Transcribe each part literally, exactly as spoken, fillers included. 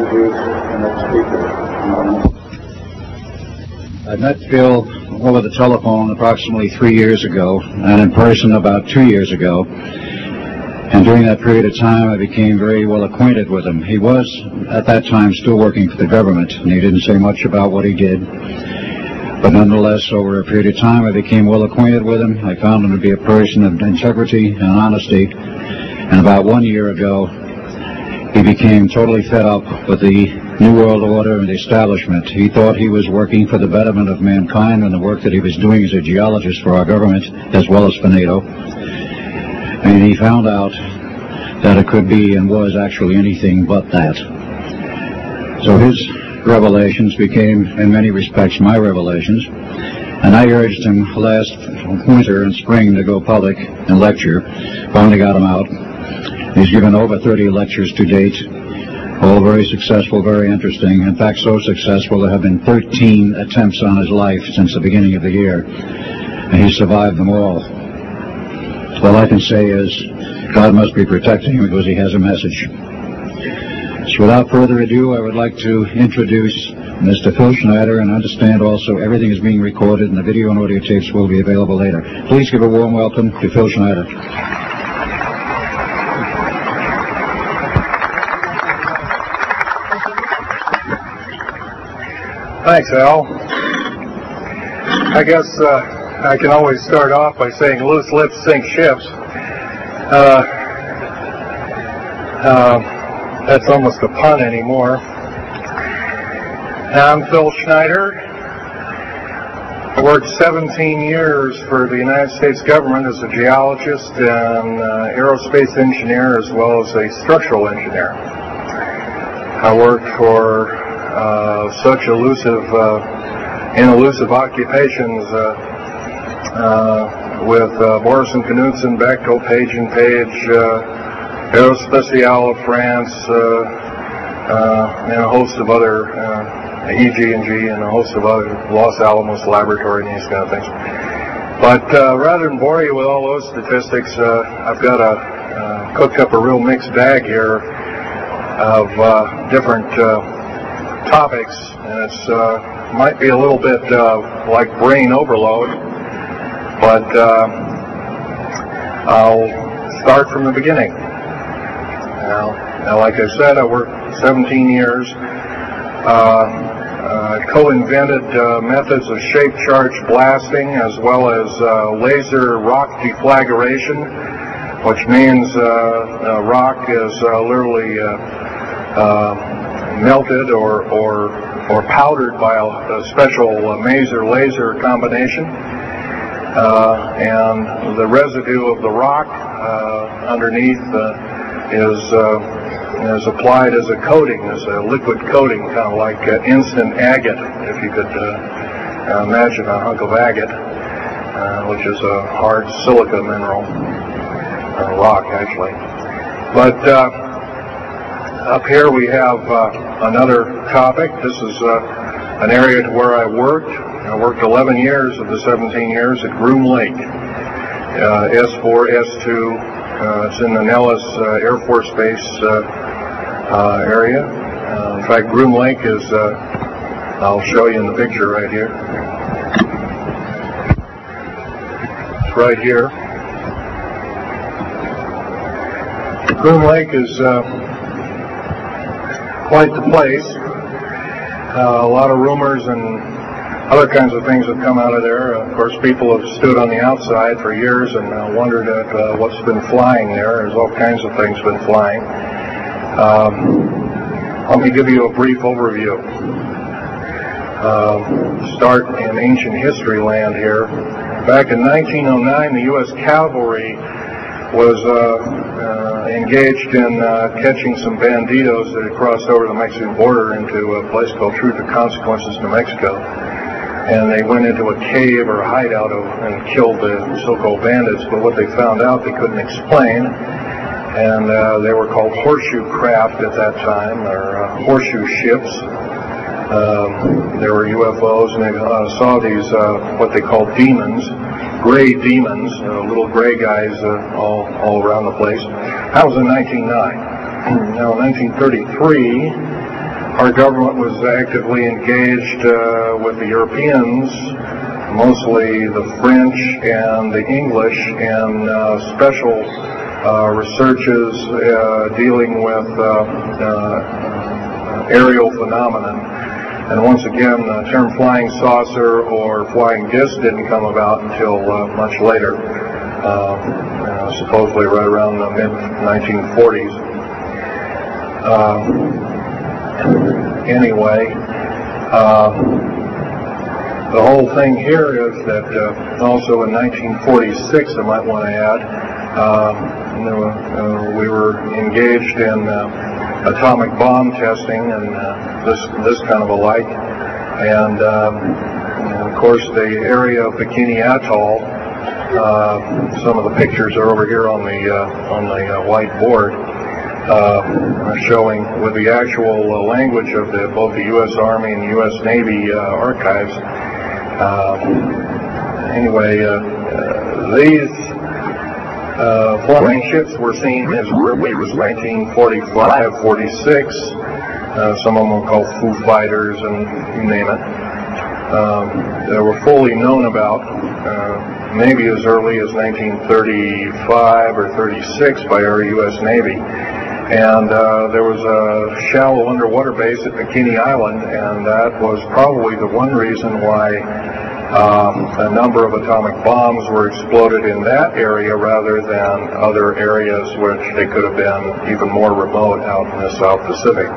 introduce the next speaker. I met Phil over the telephone approximately three years ago, and in person about two years ago. And during that period of time, I became very well acquainted with him. He was, at that time, still working for the government, and he didn't say much about what he did. But nonetheless, over a period of time, I became well acquainted with him. I found him to be a person of integrity and honesty. And about one year ago, he became totally fed up with the New World Order and the establishment. He thought he was working for the betterment of mankind and the work that he was doing as a geologist for our government, as well as for NATO. And he found out that it could be and was actually anything but that. So his revelations became, in many respects, my revelations. And I urged him last winter and spring to go public and lecture. Finally got him out. He's given over thirty lectures to date, all very successful, very interesting. In fact, so successful there have been thirteen attempts on his life since the beginning of the year, and he survived them all. All I can say is God must be protecting him because he has a message. So without further ado, I would like to introduce Mister Phil Schneider, and understand also everything is being recorded and the video and audio tapes will be available later. Please give a warm welcome to Phil Schneider. Thanks, Al. I guess uh, I can always start off by saying loose lips sink ships. Uh, uh, that's almost a pun anymore. I'm Phil Schneider. I worked seventeen years for the United States government as a geologist and uh, aerospace engineer, as well as a structural engineer. I worked for Uh, such elusive uh, and elusive occupations uh, uh, with uh, Morrison, Knudsen, Bechtel, Page and Page, uh, Aerospatiale of France, uh, uh, and a host of other uh, E G and G and a host of other, Los Alamos Laboratory and these kind of things. But uh, rather than bore you with all those statistics, uh, I've got a uh, cooked up a real mixed bag here of uh, different uh, topics, and it's uh, might be a little bit uh, like brain overload, but uh, I'll start from the beginning. Now, now, like I said, I worked seventeen years. Uh, uh, co-invented uh, methods of shape charge blasting, as well as uh, laser rock deflagration, which means uh, uh, rock is uh, literally uh, uh, melted or, or, or powdered by a, a special uh, maser laser combination. Uh, and the residue of the rock uh, underneath uh, is, uh, is applied as a coating, as a liquid coating, kind of like uh, instant agate, if you could uh, imagine a hunk of agate, uh, which is a hard silica mineral, uh, rock actually. But uh, up here we have uh, another topic. This is uh, an area to where I worked. I worked eleven years of the seventeen years at Groom Lake, uh, S four, S two. Uh, it's in the Nellis uh, Air Force Base uh, uh, area. Uh, in fact, Groom Lake is, uh, I'll show you in the picture right here. It's right here. Groom Lake is uh, quite the place. Uh, a lot of rumors and other kinds of things have come out of there. Uh, of course, people have stood on the outside for years and uh, wondered at uh, what's been flying there. There's all kinds of things been flying. Um, let me give you a brief overview. Uh, start in ancient history land here. Back in nineteen oh nine, the U S Cavalry was uh, uh, engaged in uh, catching some banditos that had crossed over the Mexican border into a place called Truth or Consequences, New Mexico. And they went into a cave or a hideout of, and killed the so-called bandits. But what they found out they couldn't explain, and uh, they were called horseshoe craft at that time, or uh, horseshoe ships. Um, there were U F Os, and they uh, saw these uh, what they called demons, gray demons, uh, little gray guys uh, all all around the place. That was in nineteen oh nine. Now, in nineteen thirty-three, our government was actively engaged uh, with the Europeans, mostly the French and the English, in uh, special uh, researches uh, dealing with uh, uh, aerial phenomenon. And once again, the term flying saucer or flying disc didn't come about until uh, much later, uh, uh, supposedly right around the mid nineteen forties. Uh, anyway, uh, the whole thing here is that uh, also in nineteen forty-six, I might want to add, uh, you know, uh, we were engaged in uh, atomic bomb testing and uh, this this kind of a like, and, um, and of course the area of Bikini Atoll. Uh, some of the pictures are over here on the uh, on the uh, white board, uh, showing with the actual uh, language of the, both the U S Army and the U S Navy uh, archives. Uh, anyway, uh, uh, these uh, flying ships were seen as early as nineteen forty-five, forty-six. Uh, some of them were called Foo Fighters, and you name it. Um, they were fully known about, uh, maybe as early as nineteen thirty-five or thirty-six by our U S Navy. And uh, there was a shallow underwater base at Bikini Island, and that was probably the one reason why um, a number of atomic bombs were exploded in that area rather than other areas which they could have been even more remote out in the South Pacific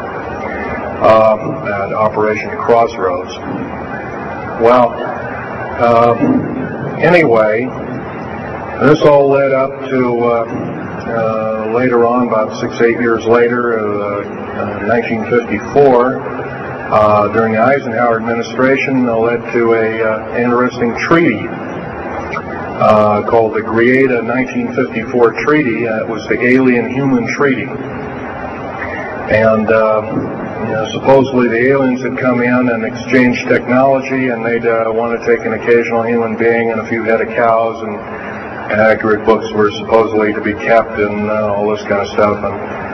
um, at Operation Crossroads. Well, uh, anyway, this all led up to uh, uh, later on, about six, eight years later, uh, uh, nineteen fifty-four, uh, during the Eisenhower administration, uh, led to a uh, interesting treaty uh, called the Greada nineteen fifty-four Treaty. Uh, it was the Alien-Human Treaty. And uh, You know, supposedly the aliens had come in and exchanged technology, and they'd uh, want to take an occasional human being and a few head of cows, and, and accurate books were supposedly to be kept, and uh, all this kind of stuff. And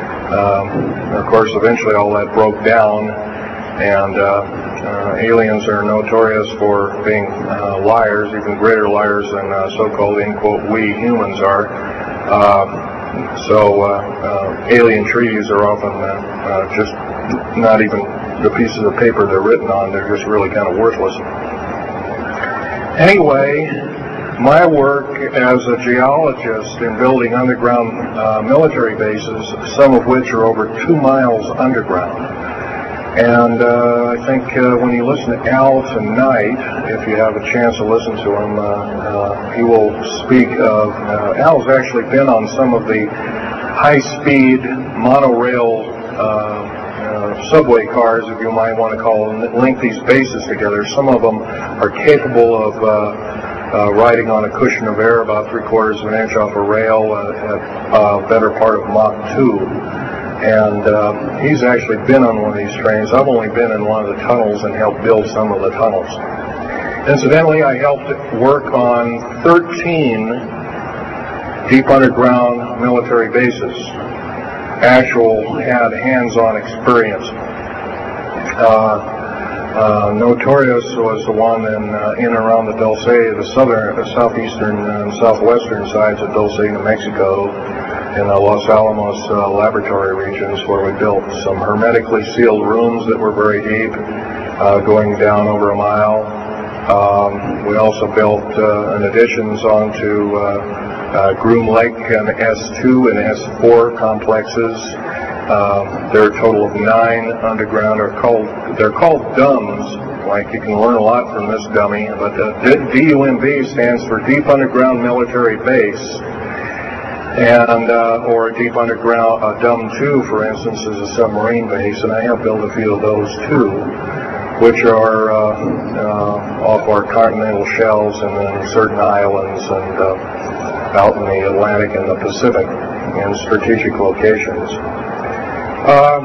um, of course, eventually all that broke down, and uh, uh, aliens are notorious for being uh, liars, even greater liars than uh, so-called, in quote, we humans are. Uh, so uh, uh, alien treaties are often uh, uh, just not even the pieces of paper they're written on, they're just really kind of worthless. Anyway, my work as a geologist in building underground uh, military bases, some of which are over two miles underground. And uh, I think uh, when you listen to Al tonight, if you have a chance to listen to him, uh, uh, he will speak of, uh, Al's actually been on some of the high-speed monorail uh, Uh, subway cars, if you might want to call them, that link these bases together. Some of them are capable of uh, uh, riding on a cushion of air about three quarters of an inch off a rail uh, at a uh, better part of Mach two. And uh, he's actually been on one of these trains. I've only been in one of the tunnels and helped build some of the tunnels. Incidentally, I helped work on thirteen deep underground military bases. Actual had hands-on experience. Uh, uh, Notorious was the one in, uh, in and around the Dulce, the southern, the southeastern and southwestern sides of Dulce, New Mexico, in the Los Alamos uh, laboratory regions, where we built some hermetically sealed rooms that were very deep, uh, going down over a mile. Um, we also built uh, an additions onto uh, Uh, Groom Lake and S two and S four complexes. Uh, there are a total of nine underground. Are called they're called D U M Bs. Like, you can learn a lot from this dummy. But uh, D U M B stands for Deep Underground Military Base, and uh, or Deep Underground uh, D U M two, for instance, is a submarine base, and I have built a few of those too, which are uh, uh, off our continental shelves and then certain islands and uh, out in the Atlantic and the Pacific in strategic locations. Um,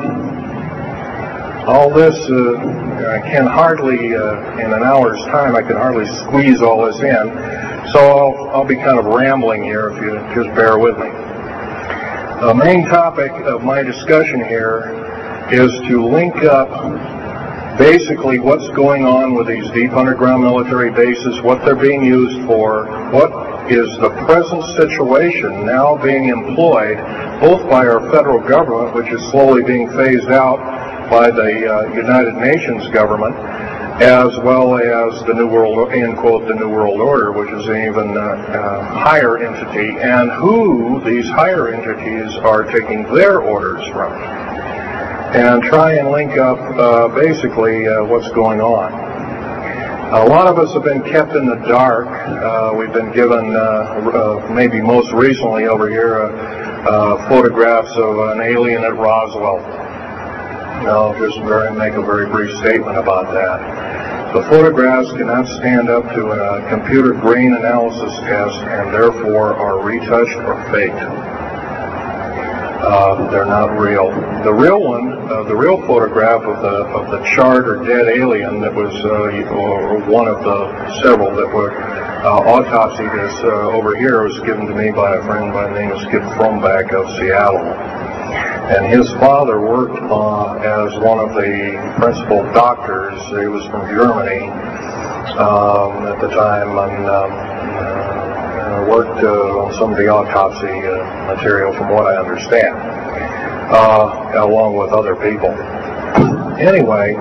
all this, uh, I can hardly, uh, in an hour's time, I can hardly squeeze all this in, so I'll, I'll be kind of rambling here if you just bear with me. The main topic of my discussion here is to link up basically what's going on with these deep underground military bases, what they're being used for, what is the present situation now being employed both by our federal government, which is slowly being phased out by the uh, United Nations government, as well as the New World, end quote, the New World Order, which is an even uh, uh, higher entity, and who these higher entities are taking their orders from, and try and link up uh, basically uh, what's going on. A lot of us have been kept in the dark. Uh, we've been given, uh, uh, maybe most recently over here, uh, uh, photographs of an alien at Roswell. I'll just very, make a very brief statement about that. The photographs cannot stand up to a computer grain analysis test and therefore are retouched or faked. Uh, they're not real. The real one, uh, the real photograph of the of the charred or dead alien that was uh, or one of the several that were uh, autopsied is uh, over here was given to me by a friend by the name of Skip Frombach of Seattle. And his father worked uh, as one of the principal doctors. He was from Germany um, at the time, and um, uh, worked uh, on some of the autopsy uh, material, from what I understand, uh, along with other people. Anyway,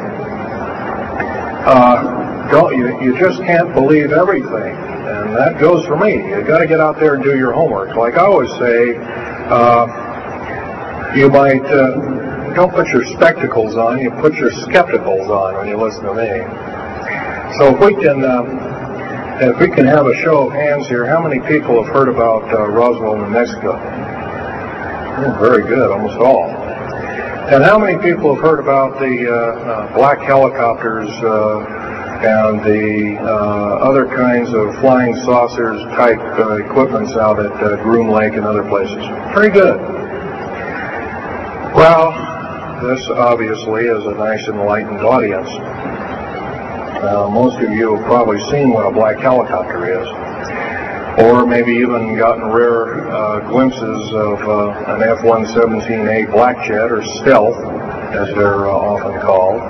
uh, don't you, you just can't believe everything, and that goes for me. You got to get out there and do your homework. Like I always say. Uh, You might, uh, don't put your spectacles on, you put your skepticals on when you listen to me. So if we can, um, if we can have a show of hands here, how many people have heard about uh, Roswell, New Mexico? Oh, very good, almost all. And how many people have heard about the uh, uh, black helicopters uh, and the uh, other kinds of flying saucers type uh, equipments out at uh, Groom Lake and other places? Very good. Well, this obviously is a nice enlightened audience. Uh, most of you have probably seen what a black helicopter is, or maybe even gotten rare uh, glimpses of uh, an F one seventeen A Black Jet, or Stealth, as they're uh, often called,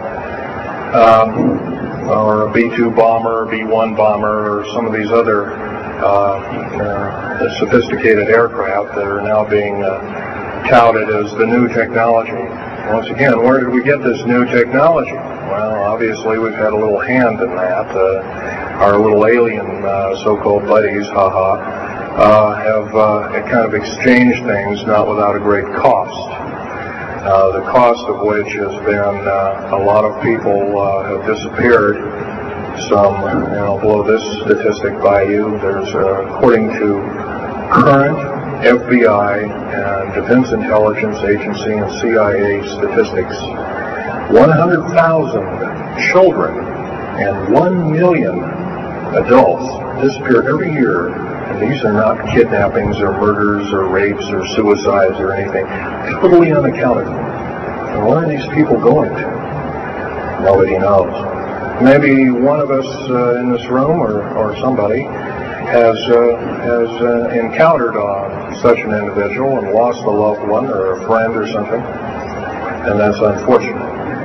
um, or a B two bomber, B one bomber, or some of these other uh, uh, sophisticated aircraft that are now being uh, touted as the new technology. Once again, where did we get this new technology? Well, obviously we've had a little hand in that. Uh, our little alien uh, so-called buddies, haha, uh, have uh, kind of exchanged things, not without a great cost. Uh, the cost of which has been uh, a lot of people uh, have disappeared. Some, you know, blow this statistic by you. There's, uh, according to current F B I and Defense Intelligence Agency and C I A statistics, one hundred thousand children and one million adults disappear every year. And these are not kidnappings or murders or rapes or suicides or anything. Totally unaccounted for. And where are these people going to? Nobody knows. Maybe one of us uh, in this room or, or somebody has uh, has uh, encountered uh, such an individual and lost a loved one or a friend or something, and that's unfortunate.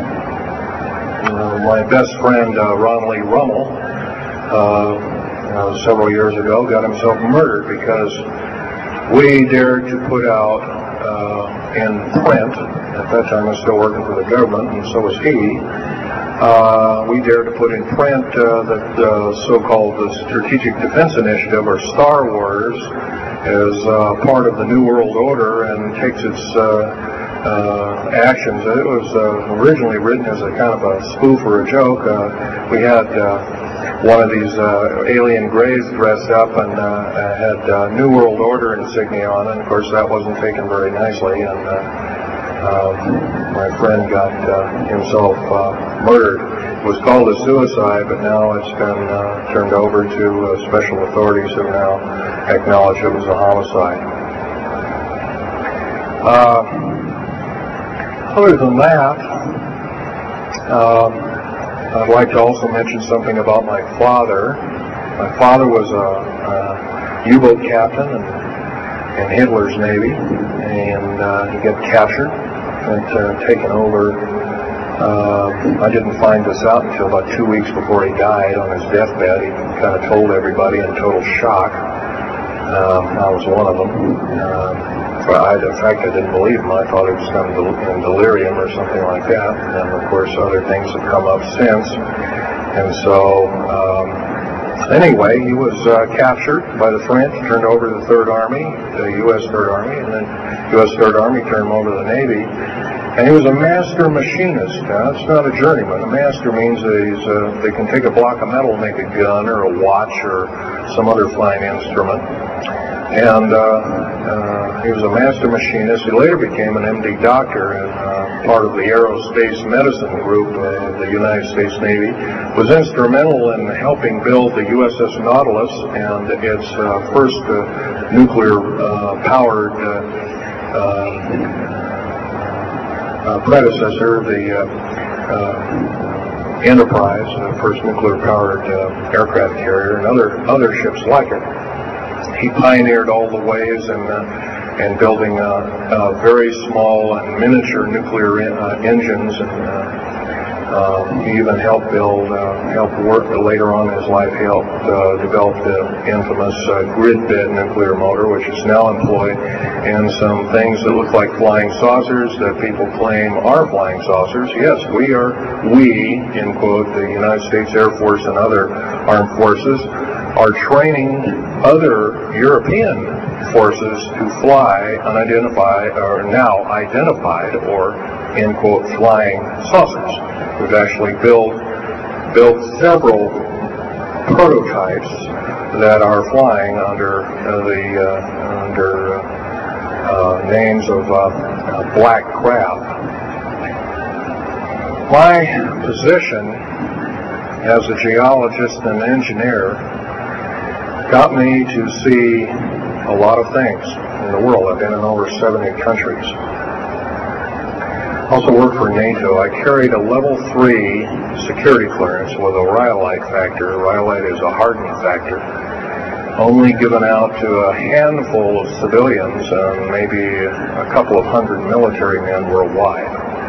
Uh, my best friend, uh, Ron Lee Rummel, uh, uh, several years ago, got himself murdered because we dared to put out uh, in print, at that time I was still working for the government, and so was he, Uh, we dared to put in print uh, that uh, so-called the Strategic Defense Initiative, or Star Wars, is uh, part of the New World Order and takes its uh, uh, actions. It was uh, originally written as a kind of a spoof or a joke. Uh, we had uh, one of these uh, alien grays dressed up and uh, had uh, New World Order insignia on it. And of course, that wasn't taken very nicely, and uh, Um, my friend got uh, himself uh, murdered. It was called a suicide, but now it's been uh, turned over to uh, special authorities who now acknowledge it was a homicide. Uh, other than that, uh, I'd like to also mention something about my father. My father was a, a U-boat captain in, in Hitler's Navy, and uh, he got captured. had uh, taken over. Uh, I didn't find this out until about two weeks before he died on his deathbed. He kind of told everybody in total shock. Um, I was one of them. Uh, I, in fact, I didn't believe him. I thought he was kind of in delirium or something like that. And, of course, other things have come up since. And so, um, anyway, he was uh, captured by the French, turned over to the Third Army, the U S Third Army, and then U S Third Army turned him over to the Navy. And he was a master machinist. Now, it's not a journeyman. A master means that he's, uh, they can take a block of metal and make a gun or a watch or some other fine instrument. And uh, uh, he was a master machinist. He later became an M D doctor and uh, part of the aerospace medicine group of the United States Navy. Was instrumental in helping build the U S S Nautilus and its uh, first uh, nuclear-powered uh, uh, uh, predecessor, the uh, uh, Enterprise, the first nuclear-powered uh, aircraft carrier, and other other ships like it. He pioneered all the ways in, uh, in building uh, uh, very small and miniature nuclear in, uh, engines, and uh, um, he even helped build, uh, helped work later on in his life. He helped uh, develop the infamous uh, grid bed nuclear motor, which is now employed in some things that look like flying saucers that people claim are flying saucers. Yes, we are, we, in quote, the United States Air Force and other armed forces, are training other European forces to fly unidentified, or now identified, or, end quote, flying saucers. We've actually built, built several prototypes that are flying under uh, the uh, under uh, uh, names of uh, uh, black craft. My position as a geologist and engineer got me to see a lot of things in the world. I've been in over seventy countries. Also worked for NATO. I carried a level three security clearance with a rhyolite factor. Rhyolite is a hardening factor, only given out to a handful of civilians and maybe a couple of hundred military men worldwide.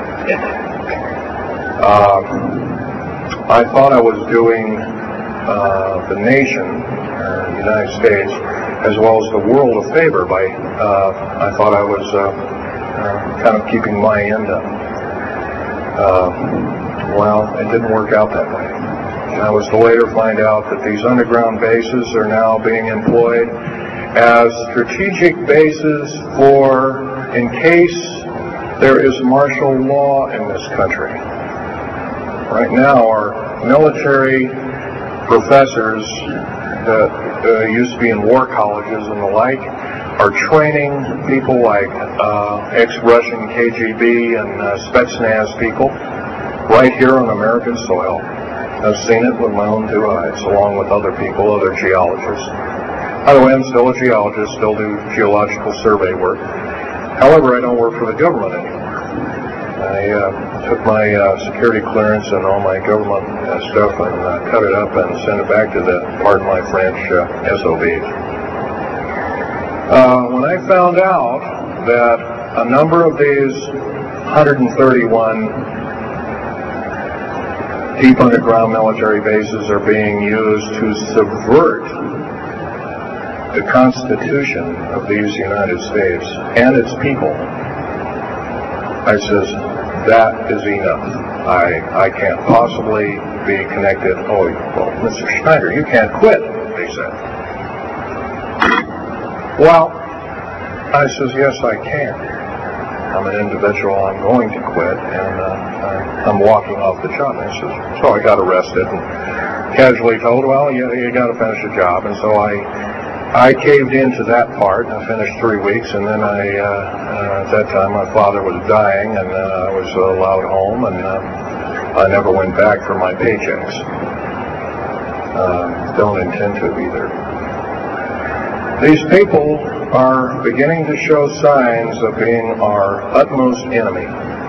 Uh, I thought I was doing uh, the nation, the United States, as well as the world a favor by, uh, I thought I was uh, uh, kind of keeping my end up. Uh, well, it didn't work out that way. I was to later find out that these underground bases are now being employed as strategic bases for, in case there is martial law in this country. Right now, our military professors that uh, used to be in war colleges and the like are training people like uh, ex-Russian K G B and uh, Spetsnaz people right here on American soil. I've seen it with my own two eyes, along with other people, other geologists. By the way, I'm still a geologist, still do geological survey work. However, I don't work for the government anymore. I uh, took my uh, security clearance and all my government uh, stuff and uh, cut it up and sent it back to the, pardon my French, uh, S O Bs. Uh, when I found out that a number of these one hundred thirty-one deep underground military bases are being used to subvert the Constitution of these United States and its people, I says, that is enough. I I can't possibly be connected. Oh, well, Mister Schneider, you can't quit, they said. Well, I says, yes, I can. I'm an individual. I'm going to quit, and uh, I'm walking off the job. I says, so I got arrested and casually told, well, you, you got to finish the job. And so I I caved into that part. I finished three weeks, and then I, uh, uh, at that time, my father was dying, and then I was allowed home, and uh, I never went back for my paychecks. Uh, don't intend to either. These people are beginning to show signs of being our utmost enemy.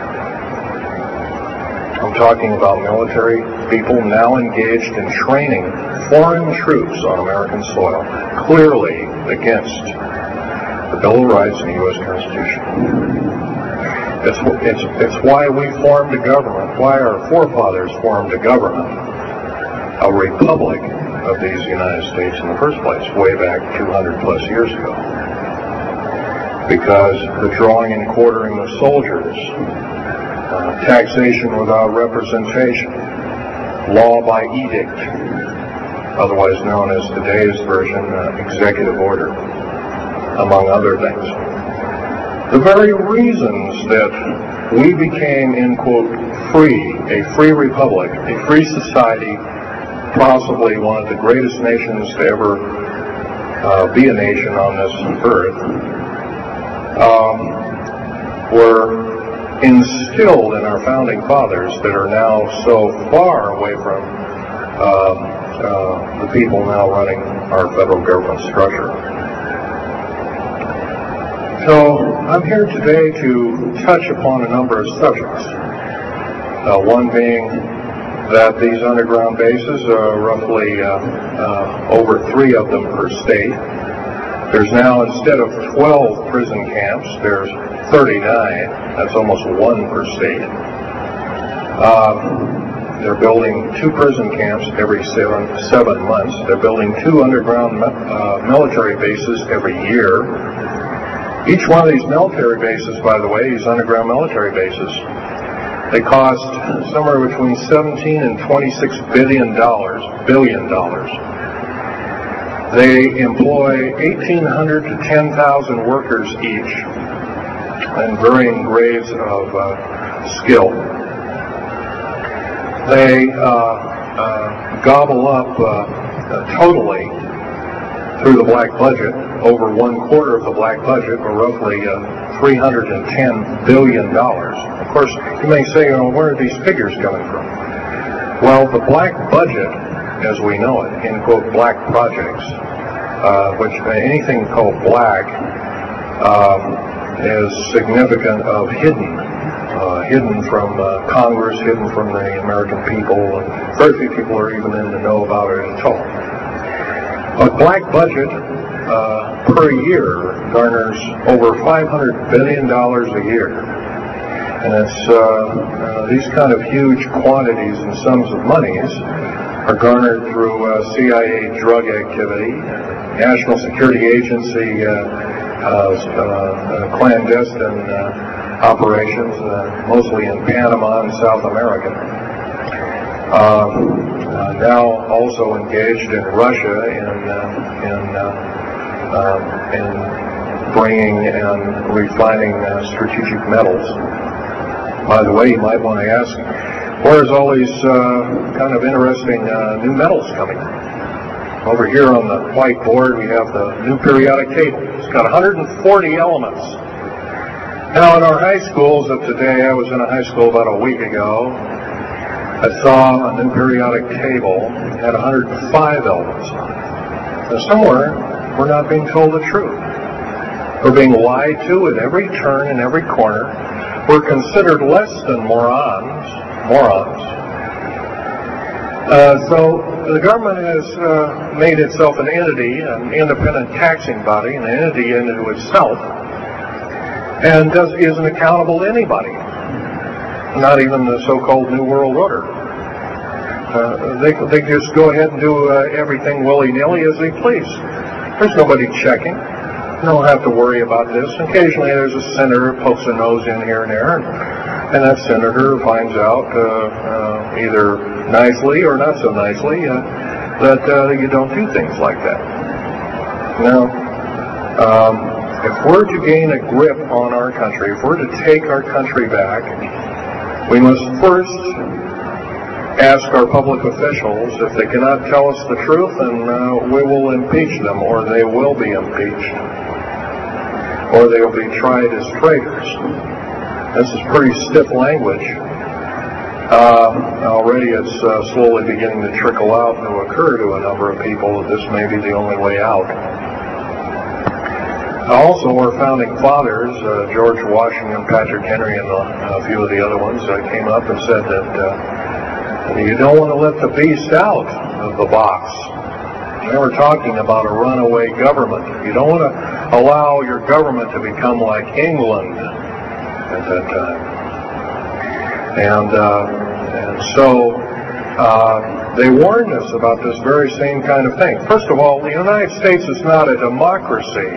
I'm talking about military people now engaged in training foreign troops on American soil, clearly against the Bill of Rights and the U S Constitution. It's, it's, it's why we formed a government, why our forefathers formed a government, a republic of these United States in the first place, way back two hundred plus years ago. Because the drawing and quartering of soldiers, uh, taxation without representation, law by edict, otherwise known as today's version, uh, executive order, among other things. The very reasons that we became, in quote, free, a free republic, a free society, possibly one of the greatest nations to ever uh, be a nation on this earth, um, were instilled in our founding fathers that are now so far away from uh, uh, the people now running our federal government structure. So I'm here today to touch upon a number of subjects. Uh, one being that these underground bases are roughly uh, uh, over three of them per state. There's now, instead of twelve prison camps, there's thirty-nine. That's almost one per state. Uh, they're building two prison camps every seven, seven months. They're building two underground uh, military bases every year. Each one of these military bases, by the way, these underground military bases, they cost somewhere between seventeen and twenty-six billion dollars, billion dollars. They employ eighteen hundred to ten thousand workers each, in varying grades of uh, skill. They uh, uh, gobble up uh, uh, totally through the black budget, over one quarter of the black budget, or roughly uh, three hundred ten billion dollars. Of course, you may say, you know, where are these figures coming from? Well, the black budget, as we know it, in quote, black projects, uh, which anything called black um, is significant of hidden, uh, hidden from uh, Congress, hidden from the American people, and very few people are even in the know about it at all. A black budget uh, per year garners over five hundred billion dollars a year. And it's uh, uh, these kind of huge quantities and sums of monies are garnered through uh, C I A drug activity, National Security Agency uh, uh, uh, clandestine uh, operations, uh, mostly in Panama and South America. Uh, Uh, now also engaged in Russia in uh, in, uh, uh, in bringing and refining uh, strategic metals. By the way, you might want to ask, where's all these uh, kind of interesting uh, new metals coming from? Over here on the whiteboard, we have the new periodic table. It's got one hundred forty elements. Now, in our high schools of today, I was in a high school about a week ago. I saw a new periodic table had one hundred five elements on it. Now, somewhere, we're not being told the truth. We're being lied to at every turn and every corner. We're considered less than morons. Morons. Uh, so the government has uh, made itself an entity, an independent taxing body, an entity into itself, and does, isn't accountable to anybody. Not even the so-called New World Order. Uh, they, they just go ahead and do uh, everything willy-nilly as they please. There's nobody checking. You don't have to worry about this. Occasionally there's a senator who pokes a nose in here and there, and, and that senator finds out, uh, uh, either nicely or not so nicely, uh, that uh, you don't do things like that. Now, um, if we're to gain a grip on our country, if we're to take our country back, we must first ask our public officials if they cannot tell us the truth, and uh, we will impeach them, or they will be impeached, or they will be tried as traitors. This is pretty stiff language. Uh, already it's uh, slowly beginning to trickle out and to occur to a number of people that this may be the only way out. Also, our founding fathers, uh, George Washington, Patrick Henry, and uh, a few of the other ones, uh, came up and said that uh, you don't want to let the beast out of the box. They were talking about a runaway government. You don't want to allow your government to become like England, at that time. And, uh, and so uh, they warned us about this very same kind of thing. First of all, the United States is not a democracy.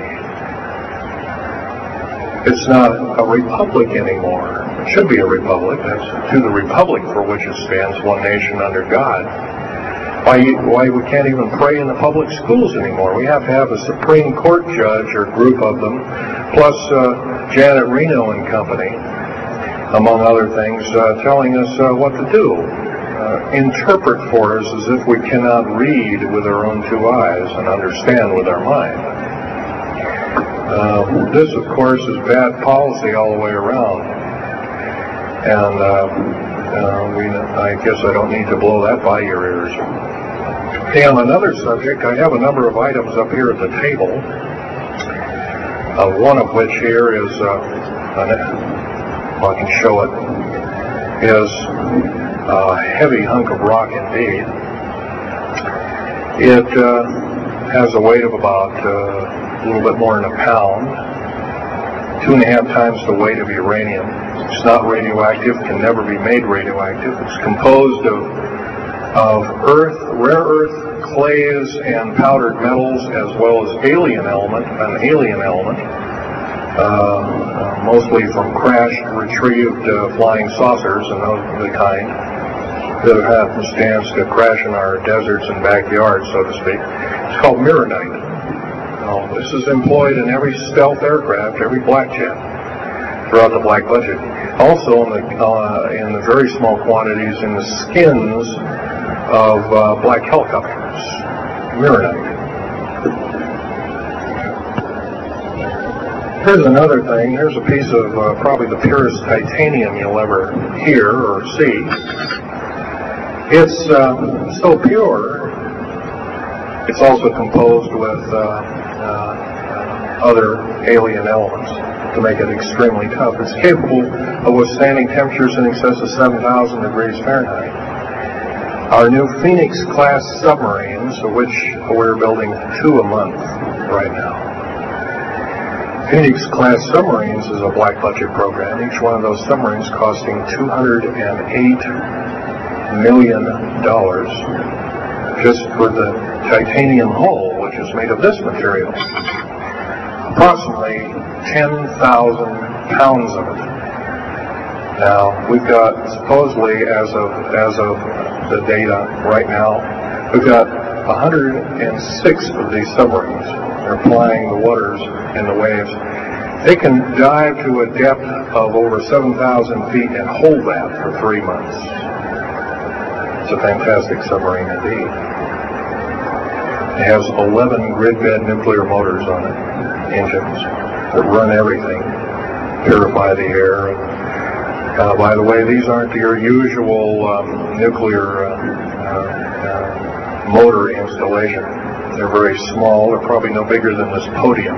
It's not a republic anymore. It should be a republic. That's to the republic for which it stands, one nation under God. Why, why we can't even pray in the public schools anymore. We have to have a Supreme Court judge or group of them, plus uh, Janet Reno and company, among other things, uh, telling us uh, what to do. Uh, interpret for us as if we cannot read with our own two eyes and understand with our mind. Uh, this, of course, is bad policy all the way around. And uh, uh, we, I guess I don't need to blow that by your ears. Okay, on another subject, I have a number of items up here at the table. Uh, one of which here is, uh, an, well, I can show it, is a heavy hunk of rock indeed. It uh, has a weight of about uh, a little bit more than a pound, two and a half times the weight of uranium. It's not radioactive, can never be made radioactive. It's composed of, of earth, rare earth, clays, and powdered metals, as well as alien element, an alien element, uh, uh, mostly from crashed, retrieved uh, flying saucers and those of the kind that have happenstance to crash in our deserts and backyards, so to speak. It's called mironite. Now, this is employed in every stealth aircraft, every black jet, throughout the black budget. Also in the, uh, in the very small quantities in the skins of uh, black helicopters. Mironite. Here's another thing. Here's a piece of uh, probably the purest titanium you'll ever hear or see. It's uh, so pure, it's also composed with uh, uh, other alien elements to make it extremely tough. It's capable of withstanding temperatures in excess of seven thousand degrees Fahrenheit. Our new Phoenix-class submarines, of which we're building two a month right now. Phoenix-class submarines is a black budget program. Each one of those submarines costing two hundred eight million dollars just for the titanium hull, which is made of this material. Approximately ten thousand pounds of it. Now, we've got, supposedly, as of as of the data right now, we've got one hundred six of these submarines. They're flying the waters and the waves. They can dive to a depth of over seven thousand feet and hold that for three months. It's a fantastic submarine indeed. It has eleven grid-bed nuclear motors on it, engines, that run everything, purify the air. Uh, by the way, these aren't your usual um, nuclear uh, uh, motor installation. They're very small. They're probably no bigger than this podium,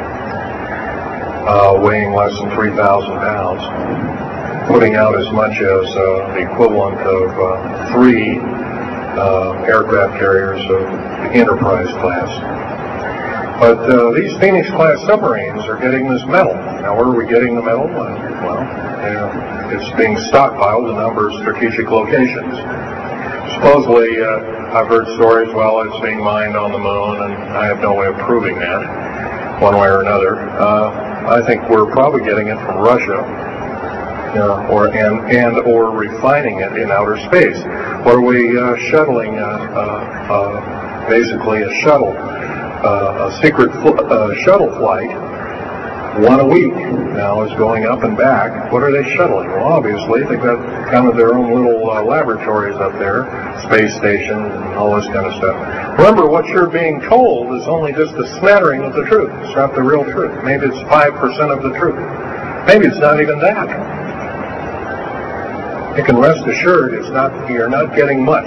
uh, weighing less than three thousand pounds, putting out as much as uh, the equivalent of uh, three uh, aircraft carriers of the Enterprise class. But uh, these Phoenix-class submarines are getting this metal. Now, where are we getting the metal? Uh, well, uh, it's being stockpiled in a number of strategic locations. Supposedly, uh, I've heard stories, well, it's being mined on the moon, and I have no way of proving that, one way or another. Uh, I think we're probably getting it from Russia, uh, or and and or refining it in outer space. Or are we uh, shuttling, uh, uh, uh, basically a shuttle, uh, a secret fl- uh, shuttle flight, one a week now is going up and back. What are they shuttling? Well, obviously, they've got kind of their own little uh, laboratories up there, space station, and all this kind of stuff. Remember, what you're being told is only just a smattering of the truth. It's not the real truth. Maybe it's five percent of the truth. Maybe it's not even that. You can rest assured it's not. You're not getting much.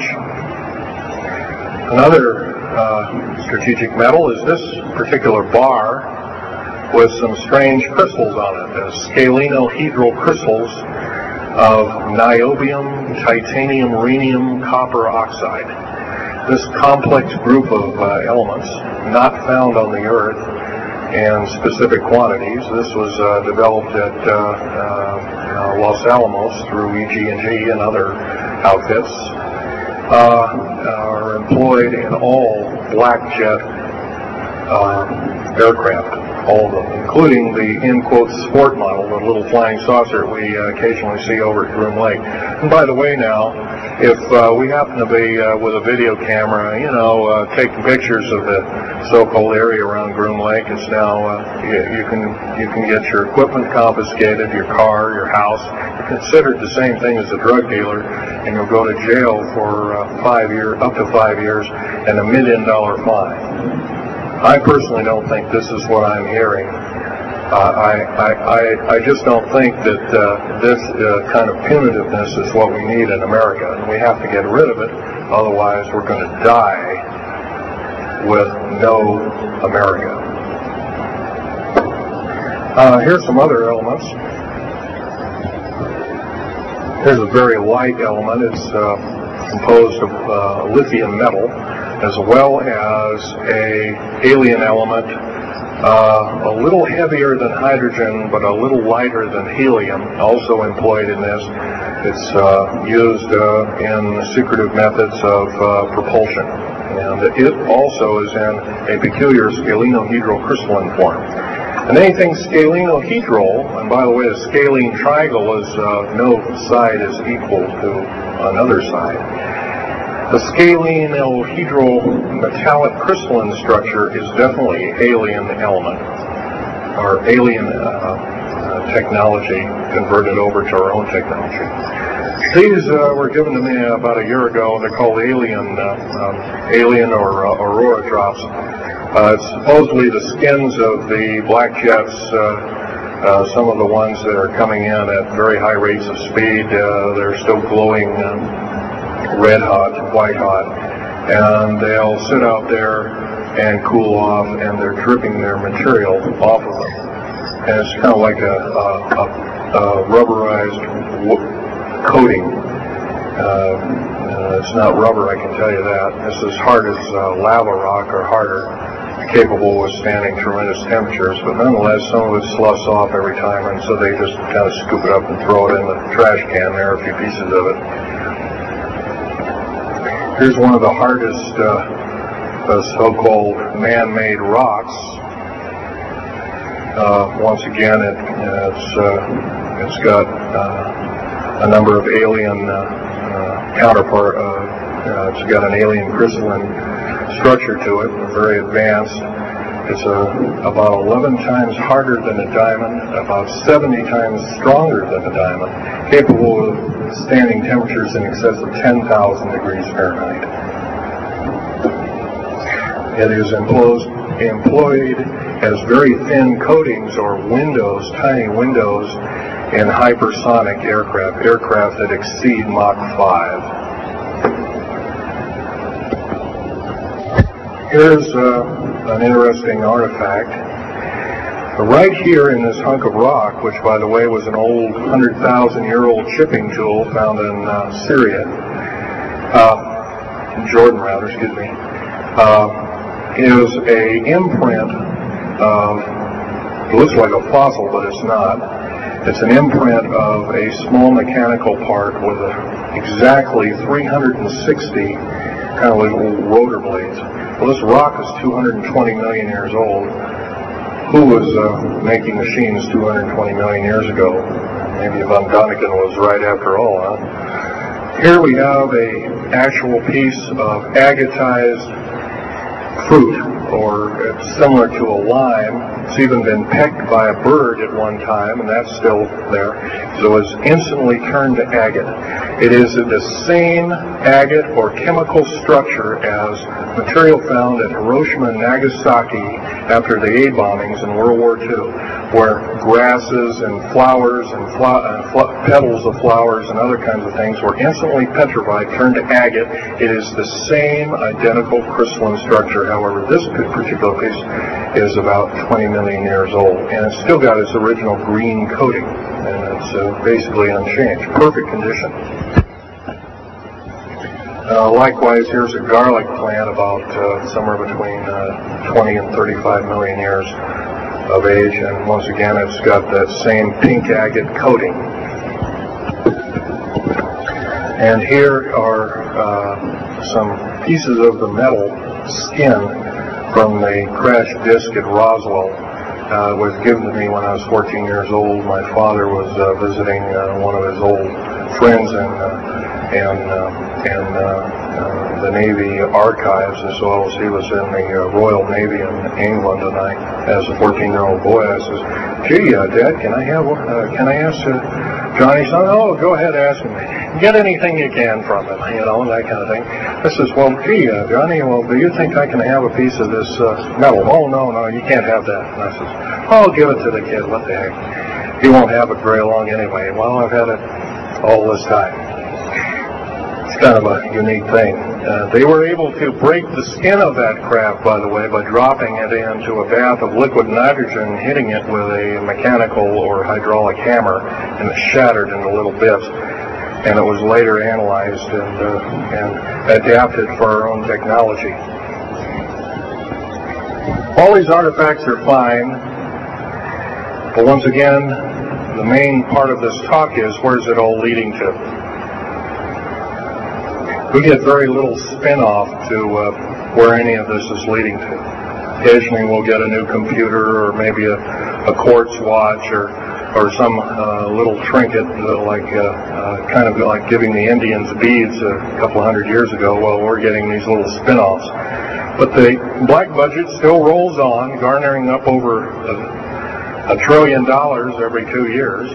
Another uh, strategic metal is this particular bar with some strange crystals on it, uh, scalenohedral crystals of niobium, titanium, rhenium, copper oxide. This complex group of uh, elements, not found on the Earth, in specific quantities. This was uh, developed at uh, uh, Los Alamos through E G and G and other outfits. Uh, are employed in all black jet uh, aircraft, all of them, including the, in quotes, sport model, the little flying saucer we uh, occasionally see over at Groom Lake. And by the way now, if uh, we happen to be uh, with a video camera, you know, uh, taking pictures of the so-called area around Groom Lake, it's now, uh, you, you can you can get your equipment confiscated, your car, your house. You're considered the same thing as a drug dealer, and you'll go to jail for uh, five years, up to five years, and a million dollar fine. I personally don't think this is what I'm hearing. Uh, I, I, I, I just don't think that uh, this uh, kind of punitiveness is what we need in America, and we have to get rid of it. Otherwise, we're going to die with no America. Uh, here's some other elements. Here's a very light element. It's uh, composed of uh, lithium metal, as well as a alien element, uh, a little heavier than hydrogen, but a little lighter than helium, also employed in this. It's uh, used uh, in secretive methods of uh, propulsion, and it also is in a peculiar scalenohedral crystalline form. And anything scalenohedral, and by the way, a scalene triangle is uh, no side is equal to another side. The scalenohedral metallic crystalline structure is definitely alien element, or alien uh, uh, technology converted over to our own technology. These uh, were given to me about a year ago. They're called alien, uh, um, alien or uh, aurora drops. Uh, it's supposedly the skins of the black jets. Uh, uh, some of the ones that are coming in at very high rates of speed, uh, they're still glowing. Um, red hot, white hot, and they'll sit out there and cool off, and they're dripping their material off of them. And it's kind of like a, a, a, a rubberized w- coating. Uh, uh, it's not rubber, I can tell you that. It's as hard as uh, lava rock or harder, capable of withstanding tremendous temperatures, but nonetheless, some of it sloughs off every time, and so they just kind of scoop it up and throw it in the trash can. There are a few pieces of it. Here's one of the hardest uh, uh, so-called man-made rocks. Uh, once again, it, uh, it's, uh, it's got uh, a number of alien uh, uh, counterpart. Uh, uh, it's got an alien crystalline structure to it, very advanced. It's uh, about eleven times harder than a diamond, about seventy times stronger than a diamond, capable of standing temperatures in excess of ten thousand degrees Fahrenheit. It is employed, employed as very thin coatings or windows, tiny windows, in hypersonic aircraft, aircraft that exceed Mach five. Here's uh, an interesting artifact. Right here in this hunk of rock, which by the way was an old one hundred thousand year old chipping tool found in uh, Syria, uh, in Jordan rather, excuse me, uh, is a imprint of, it looks like a fossil, but it's not. It's an imprint of a small mechanical part with a, exactly three hundred sixty kind of little rotor blades. Well, this rock is two hundred twenty million years old. Who was uh, making machines two hundred twenty million years ago? Maybe von Däniken was right after all, huh? Here we have a actual piece of agatized fruit, or it's similar to a lime. It's even been pecked by a bird at one time, and that's still there. So it's instantly turned to agate. It is the same agate or chemical structure as material found at Hiroshima and Nagasaki after the A bombings in World War Two, where grasses and flowers and fl- uh, fl- petals of flowers and other kinds of things were instantly petrified, turned to agate. It is the same identical crystalline structure. However, this particular piece is about twenty million years old, and it's still got its original green coating, and it's uh, basically unchanged, perfect condition. Uh, likewise, here's a garlic plant about uh, somewhere between uh, twenty and thirty-five million years of age, and once again it's got that same pink agate coating. And here are uh, some pieces of the metal skin from the crash disk at Roswell. Uh, it was given to me when I was fourteen years old. My father was uh, visiting uh, one of his old friends in uh, and uh, and uh, uh, the Navy archives, as well as he was in the uh, Royal Navy in England. And I, as a fourteen-year-old boy, I says, "Gee, uh, Dad, can I have uh, can I ask uh, Johnny something?" "Oh, go ahead, ask him. Get anything you can from him, you know, that kind of thing." I says, "Well, gee, uh, Johnny, well, do you think I can have a piece of this uh, metal?" "Oh, no, no, you can't have that." And I says, "Oh, give it to the kid. What the heck? He won't have it very long anyway." Well, I've had it all this time. It's kind of a unique thing. Uh, they were able to break the skin of that craft, by the way, by dropping it into a bath of liquid nitrogen, hitting it with a mechanical or hydraulic hammer, and it shattered into little bits. And it was later analyzed and, uh, and adapted for our own technology. All these artifacts are fine, but once again, the main part of this talk is, where's it all leading to? We get very little spin-off to uh, where any of this is leading to. Occasionally we'll get a new computer, or maybe a, a quartz watch, or or some uh, little trinket, uh, like uh, uh, kind of like giving the Indians beads a couple hundred years ago. Well, we're getting these little spin-offs. But the black budget still rolls on, garnering up over a, a trillion dollars every two years.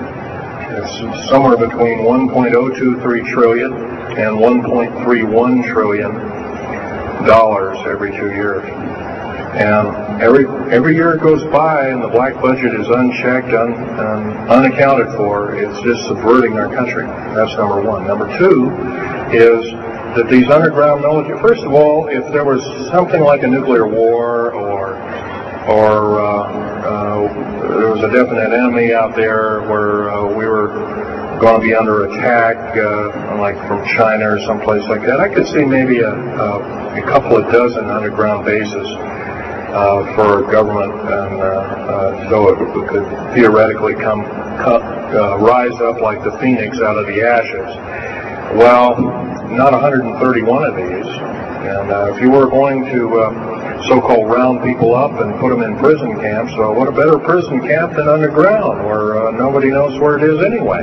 It's somewhere between one point oh two three trillion and one point three one trillion dollars every two years. And every every year it goes by and the black budget is unchecked, un, un, unaccounted for, it's just subverting our country. That's number one. Number two is that these underground military, first of all, if there was something like a nuclear war, or or uh, uh, there was a definite enemy out there where uh, we were going to be under attack, uh, like from China or someplace like that, I could see maybe a, a, a couple of dozen underground bases uh, for government, and uh, uh, so it, it could theoretically come, come uh, rise up like the phoenix out of the ashes. Well, not one hundred thirty-one of these, and uh, if you were going to uh, so-called round people up and put them in prison camps, so what a better prison camp than underground, where uh, nobody knows where it is anyway.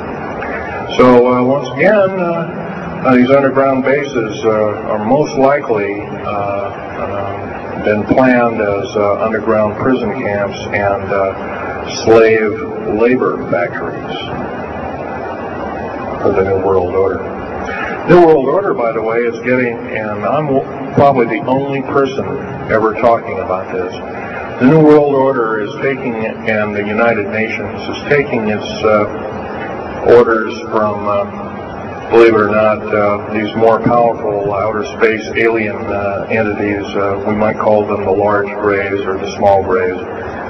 So uh, once again, uh, uh, these underground bases uh, are most likely uh, uh, been planned as uh, underground prison camps and uh, slave labor factories for the New World Order. New World Order, by the way, is getting, and I'm probably the only person ever talking about this, the New World Order is taking, and the United Nations is taking its uh, orders from, uh, believe it or not, uh, these more powerful outer space alien uh, entities. Uh, we might call them the large grays or the small grays.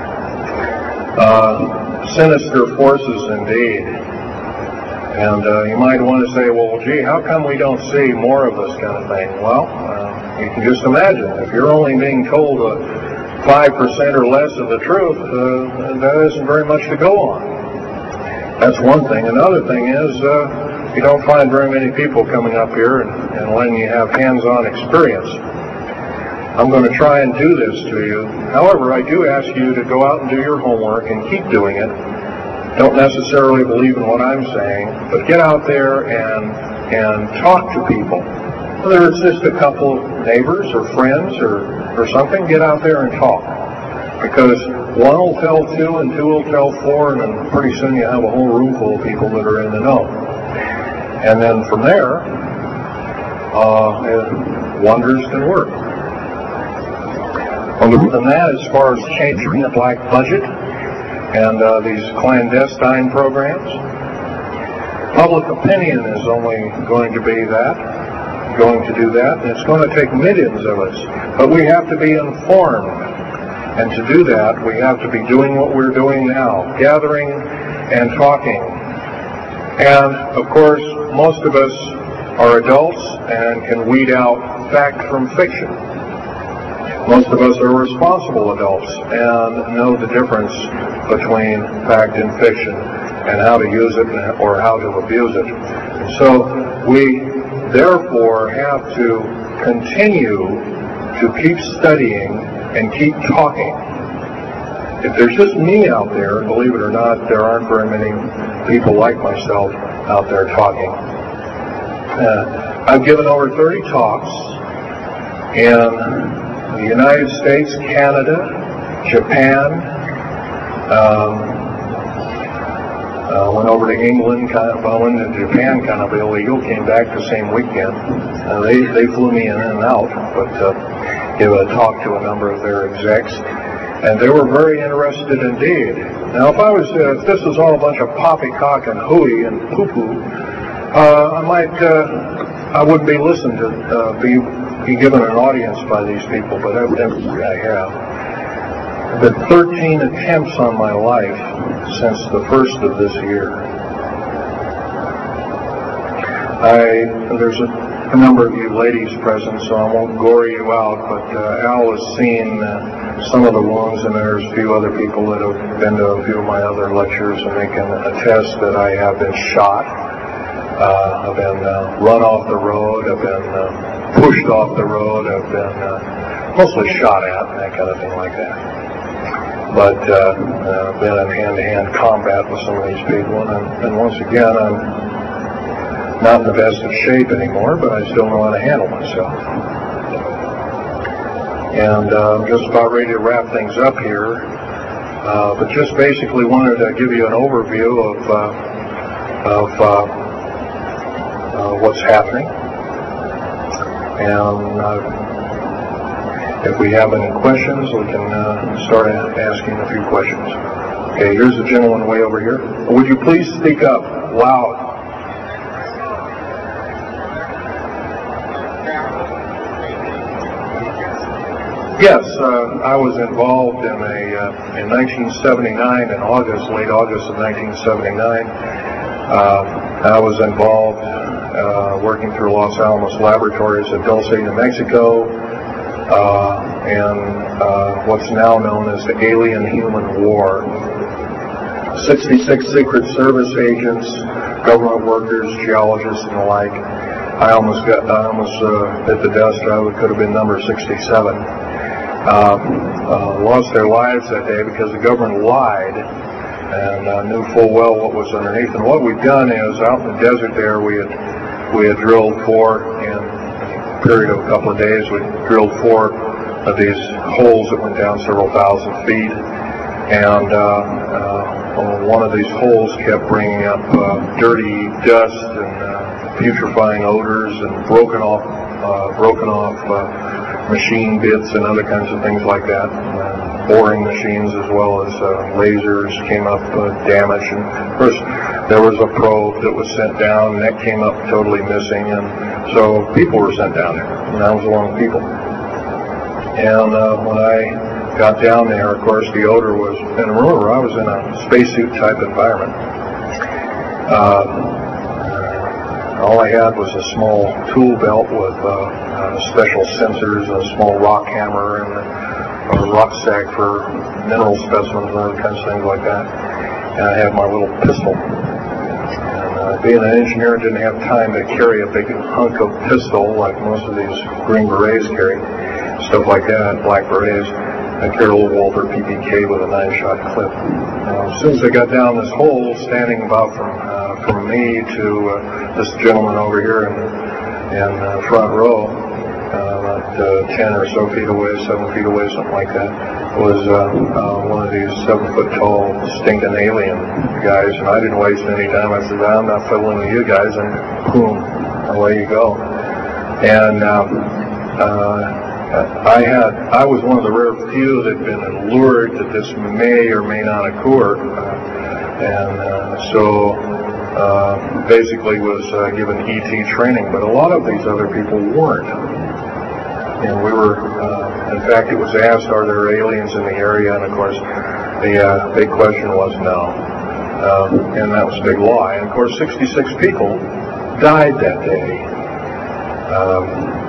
Uh, sinister forces indeed. And uh, you might want to say, well, gee, how come we don't see more of this kind of thing? Well, uh, you can just imagine. If you're only being told uh, five percent or less of the truth, uh, that isn't very much to go on. That's one thing. Another thing is uh, you don't find very many people coming up here and, and letting you have hands-on experience. I'm going to try and do this to you. However, I do ask you to go out and do your homework and keep doing it. Don't necessarily believe in what I'm saying, but get out there and and talk to people. Whether it's just a couple of neighbors or friends or, or something, get out there and talk. Because one will tell two and two will tell four, and then pretty soon you have a whole room full of people that are in the know. And then from there, uh, wonders can work. Other than that, as far as changing the black budget, and uh, these clandestine programs, public opinion is only going to be that, going to do that, and it's going to take millions of us. But we have to be informed, and to do that, we have to be doing what we're doing now, gathering and talking. And, of course, most of us are adults and can weed out fact from fiction. Most of us are responsible adults and know the difference between fact and fiction and how to use it or how to abuse it. So we therefore have to continue to keep studying and keep talking. If there's just me out there, believe it or not, there aren't very many people like myself out there talking. Uh, I've given over thirty talks in the United States, Canada, Japan, um, uh, went over to England, kind of, well, went to Japan kind of illegal, came back the same weekend. Uh, they, they flew me in and out, but uh, gave a talk to a number of their execs, and they were very interested indeed. Now, if I was, uh, if this was all a bunch of poppycock and hooey and poo-poo, uh, I might, uh, I wouldn't be listened to, uh, be, be given an audience by these people, but evidently I have. I've had thirteen attempts on my life since the first of this year. I, there's a, a number of you ladies present, so I won't gore you out, but uh, Al has seen uh, some of the wounds, and there's a few other people that have been to a few of my other lectures, and they can attest that I have been shot. Uh, I've been uh, run off the road, I've been uh, pushed off the road, I've been uh, mostly shot at, and that kind of thing like that. But uh, uh, I've been in hand-to-hand combat with some of these people, and, and once again, I'm not in the best of shape anymore, but I still know how to handle myself. And uh, I'm just about ready to wrap things up here, uh, but just basically wanted to give you an overview of uh, of uh, uh, what's happening, and uh, if we have any questions, we can uh, start asking a few questions. Okay, here's the gentleman way over here. Would you please speak up loud? Yes, uh, I was involved in a uh, in nineteen seventy-nine, in August, late August of nineteen seventy-nine. Uh, I was involved uh, working through Los Alamos Laboratories at Dulce, New Mexico, uh, and uh, what's now known as the Alien-Human War. sixty-six Secret Service agents, government workers, geologists, and the like. I almost got, I almost uh, hit the dust. I could have been number sixty-seven. Uh, uh, lost their lives that day because the government lied and uh, knew full well what was underneath. And what we've done is, out in the desert there, we had we had drilled four, in a period of a couple of days, we drilled four of these holes that went down several thousand feet. And uh, uh, one of these holes kept bringing up uh, dirty dust and uh, putrefying odors and broken off, uh, broken off uh, machine bits and other kinds of things like that. Uh, boring machines as well as uh, lasers came up uh, damaged. And of course, there was a probe that was sent down, and that came up totally missing. And so people were sent down there, and I was one of the people. And uh, when I got down there, of course, the odor was, and remember, I was in a spacesuit type environment. Uh, all I had was a small tool belt with uh, uh, special sensors, a small rock hammer, and a rock sack for mineral specimens and other kinds of things like that. And I had my little pistol. And uh, being an engineer, I didn't have time to carry a big hunk of pistol like most of these Green Berets carry, stuff like that, Black Berets. I carried a little Walther P P K with a nine-shot clip. Uh, as soon as I got down this hole, standing about from uh, from me to uh, this gentleman over here in, in uh, front row, uh, about uh, ten or so feet away, seven feet away, something like that, was uh, uh, one of these seven-foot-tall, stinking alien guys. And I didn't waste any time. I said, I'm not fiddling with you guys, and boom, away you go. And um, uh, I had, I was one of the rare few that had been allured that this may or may not occur, uh, and uh, so uh, basically was uh, given E T training, but a lot of these other people weren't. And we were, uh, in fact, it was asked, are there aliens in the area? And of course, the uh, big question was no. Um, and that was a big lie. And of course, sixty-six people died that day. Um,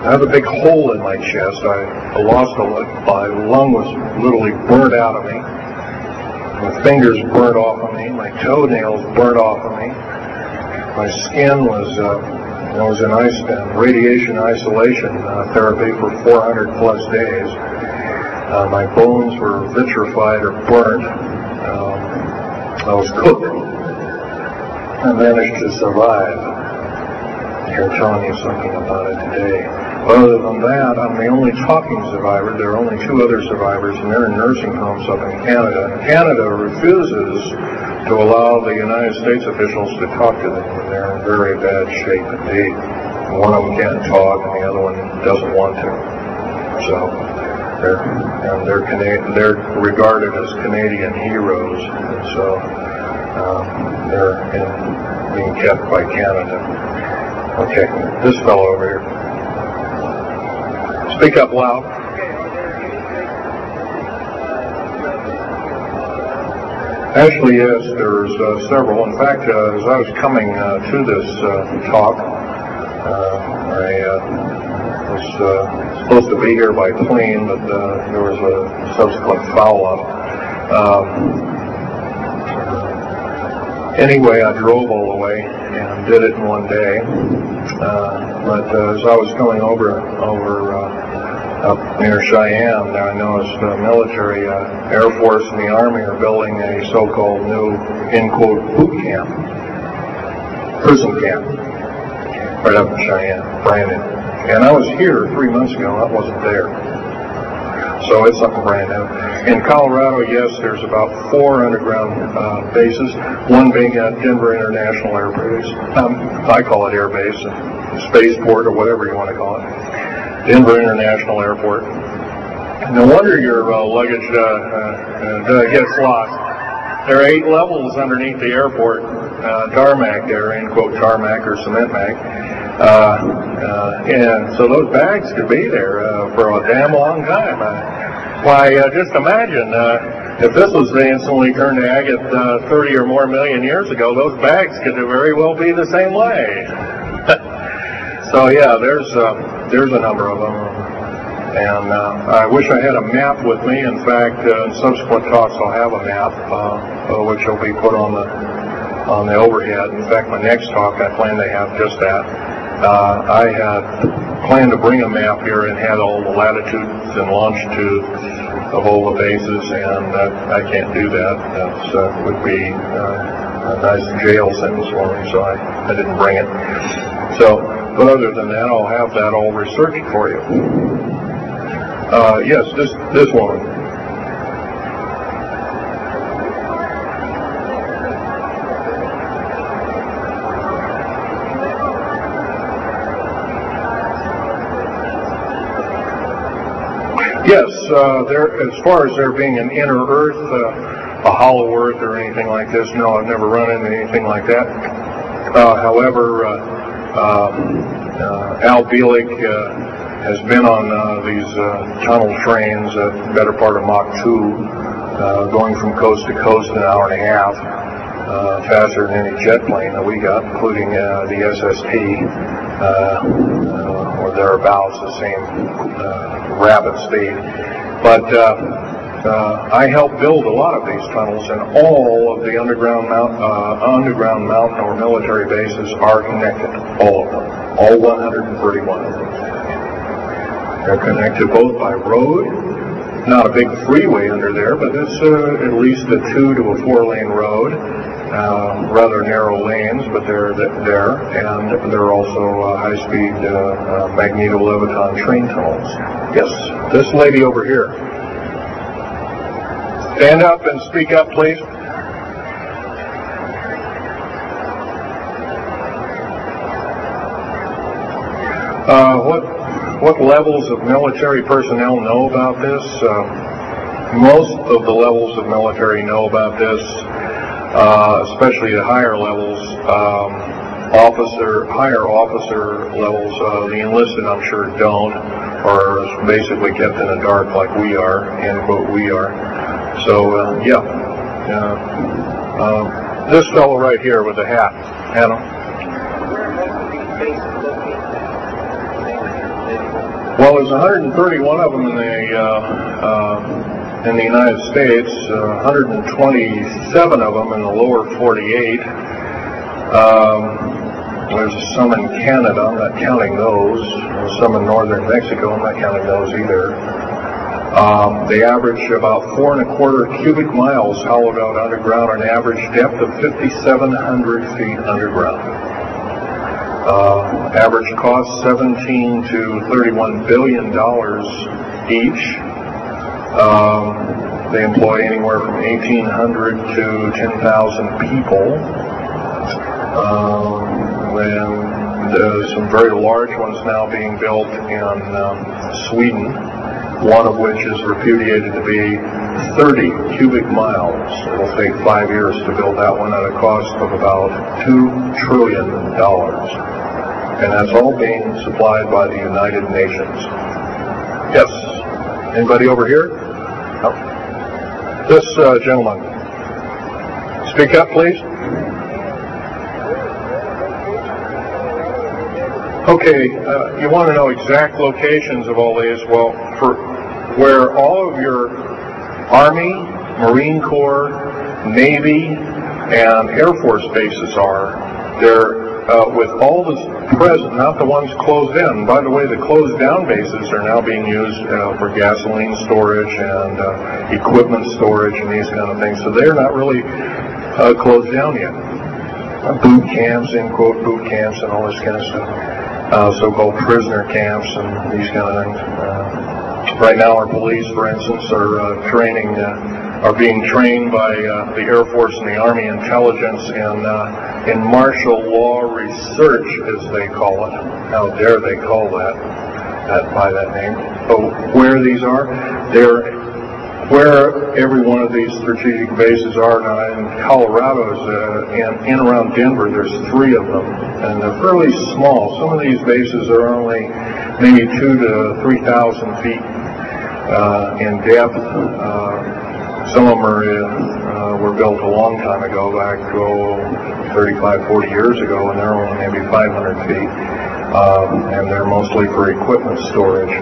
I have a big hole in my chest. I, I lost a lung. My lung was literally burned out of me. My fingers burnt off of me. My toenails burnt off of me. My skin was, uh, I was in ice and radiation isolation uh, therapy for four hundred plus days. Uh, my bones were vitrified or burned. Um, I was cooked. I managed to survive. Here telling you something about it today. Other than that, I'm the only talking survivor. There are only two other survivors, and they're in nursing homes up in Canada. And Canada refuses to allow the United States officials to talk to them, and they're in very bad shape indeed. One of them can't talk, and the other one doesn't want to. So, they're and they're Cana- they're regarded as Canadian heroes, and so um, they're in, being kept by Canada. Okay, this fellow over here. Speak up loud. Actually, yes, there's uh, several. In fact, uh, as I was coming uh, to this uh, talk, uh, I uh, was uh, supposed to be here by plane, but uh, there was a subsequent foul-up. Um, anyway, I drove all the way and did it in one day. Uh, but uh, as I was going over over uh, up near Cheyenne, I noticed the military, uh, Air Force, and the Army are building a so-called new, in quote, boot camp, prison camp, right up in Cheyenne, brand new. And I was here three months ago. I wasn't there. So it's something brand new. In Colorado, yes, there's about four underground uh, bases, one being at Denver International Air Base. Um, I call it Air Base, Spaceport, or whatever you want to call it. Denver International Airport. No wonder your uh, luggage uh, uh, uh, gets lost. There are eight levels underneath the airport, uh, tarmac there, end quote, tarmac or cement mac. Uh, uh, and so those bags could be there uh, for a damn long time. Uh, why, uh, just imagine, uh, if this was instantly turned to agate uh, thirty or more million years ago, those bags could very well be the same way. So yeah, there's uh, there's a number of them. And uh, I wish I had a map with me. In fact, uh, in subsequent talks I'll have a map, uh, which will be put on the on the overhead. In fact, my next talk I plan to have just that. Uh, I had planned to bring a map here and had all the latitudes and longitudes of all the bases, and uh, I can't do that. That uh, would be uh, a nice jail sentence for me, so I, I didn't bring it. So, but other than that, I'll have that all researched for you. Uh, yes, this this woman. Yes, uh, there. As far as there being an inner Earth, uh, a hollow Earth, or anything like this, no, I've never run into anything like that. Uh, however, uh, uh, uh, Al Bielek uh, has been on uh, these uh, tunnel trains, a uh, better part of Mach two, uh, going from coast to coast in an hour and a half, uh, faster than any jet plane that we got, including uh, the S S T, uh, uh, or thereabouts, the same uh, rapid speed. But uh, uh, I helped build a lot of these tunnels, and all of the underground, mount, uh, underground mountain or military bases are connected, all of them, all one hundred thirty-one of them. They're connected both by road, not a big freeway under there, but it's uh, at least a two to a four lane road, uh, rather narrow lanes, but they're there, and they're also uh, high-speed uh, uh, magneto-leviton train tunnels. Yes, this lady over here. Stand up and speak up, please. Uh, what what levels of military personnel know about this? Uh, most of the levels of military know about this, uh, especially the higher levels, um, officer, higher officer levels. Uh, the enlisted, I'm sure, don't, or are basically kept in the dark like we are, end quote, we are. So, uh, yeah. Uh, uh, this fellow right here with the hat, Adam. there's one hundred thirty-one of them in the uh, uh, in the United States, uh, one hundred twenty-seven of them in the lower forty-eight. Um, there's some in Canada, I'm not counting those. There's some in northern Mexico, I'm not counting those either. Um, they average about four and a quarter cubic miles hollowed out underground, an average depth of fifty-seven hundred feet underground. Uh, average cost seventeen to thirty-one billion dollars each. Um, they employ anywhere from eighteen hundred to ten thousand people. Um, and uh, some very large ones now being built in um, Sweden, one of which is repudiated to be thirty cubic miles. It'll take five years to build that one at a cost of about two trillion dollars. And that's all being supplied by the United Nations. Yes? Anybody over here? No. This uh, gentleman. Speak up, please. Okay, uh, you want to know exact locations of all these. Well, for where all of your Army, Marine Corps, Navy, and Air Force bases are, they're uh, with all the present, not the ones closed in. By the way, the closed down bases are now being used uh, for gasoline storage and uh, equipment storage and these kind of things. So they're not really uh, closed down yet. Uh, boot camps, in quote, boot camps and all this kind of stuff. Uh, so-called prisoner camps and these kind of things. Uh, right now, our police, for instance, are uh, training, uh, are being trained by uh, the Air Force and the Army intelligence in uh, in martial law research, as they call it. How dare they call that, that by that name? But where these are, they're where every one of these strategic bases are now. In Colorado, uh, in, in around Denver, there's three of them, and they're fairly small. Some of these bases are only maybe two to three thousand feet uh, in depth. Uh, some of them are, uh, were built a long time ago, back oh, thirty-five, forty years ago, and they're only maybe five hundred feet, um, and they're mostly for equipment storage.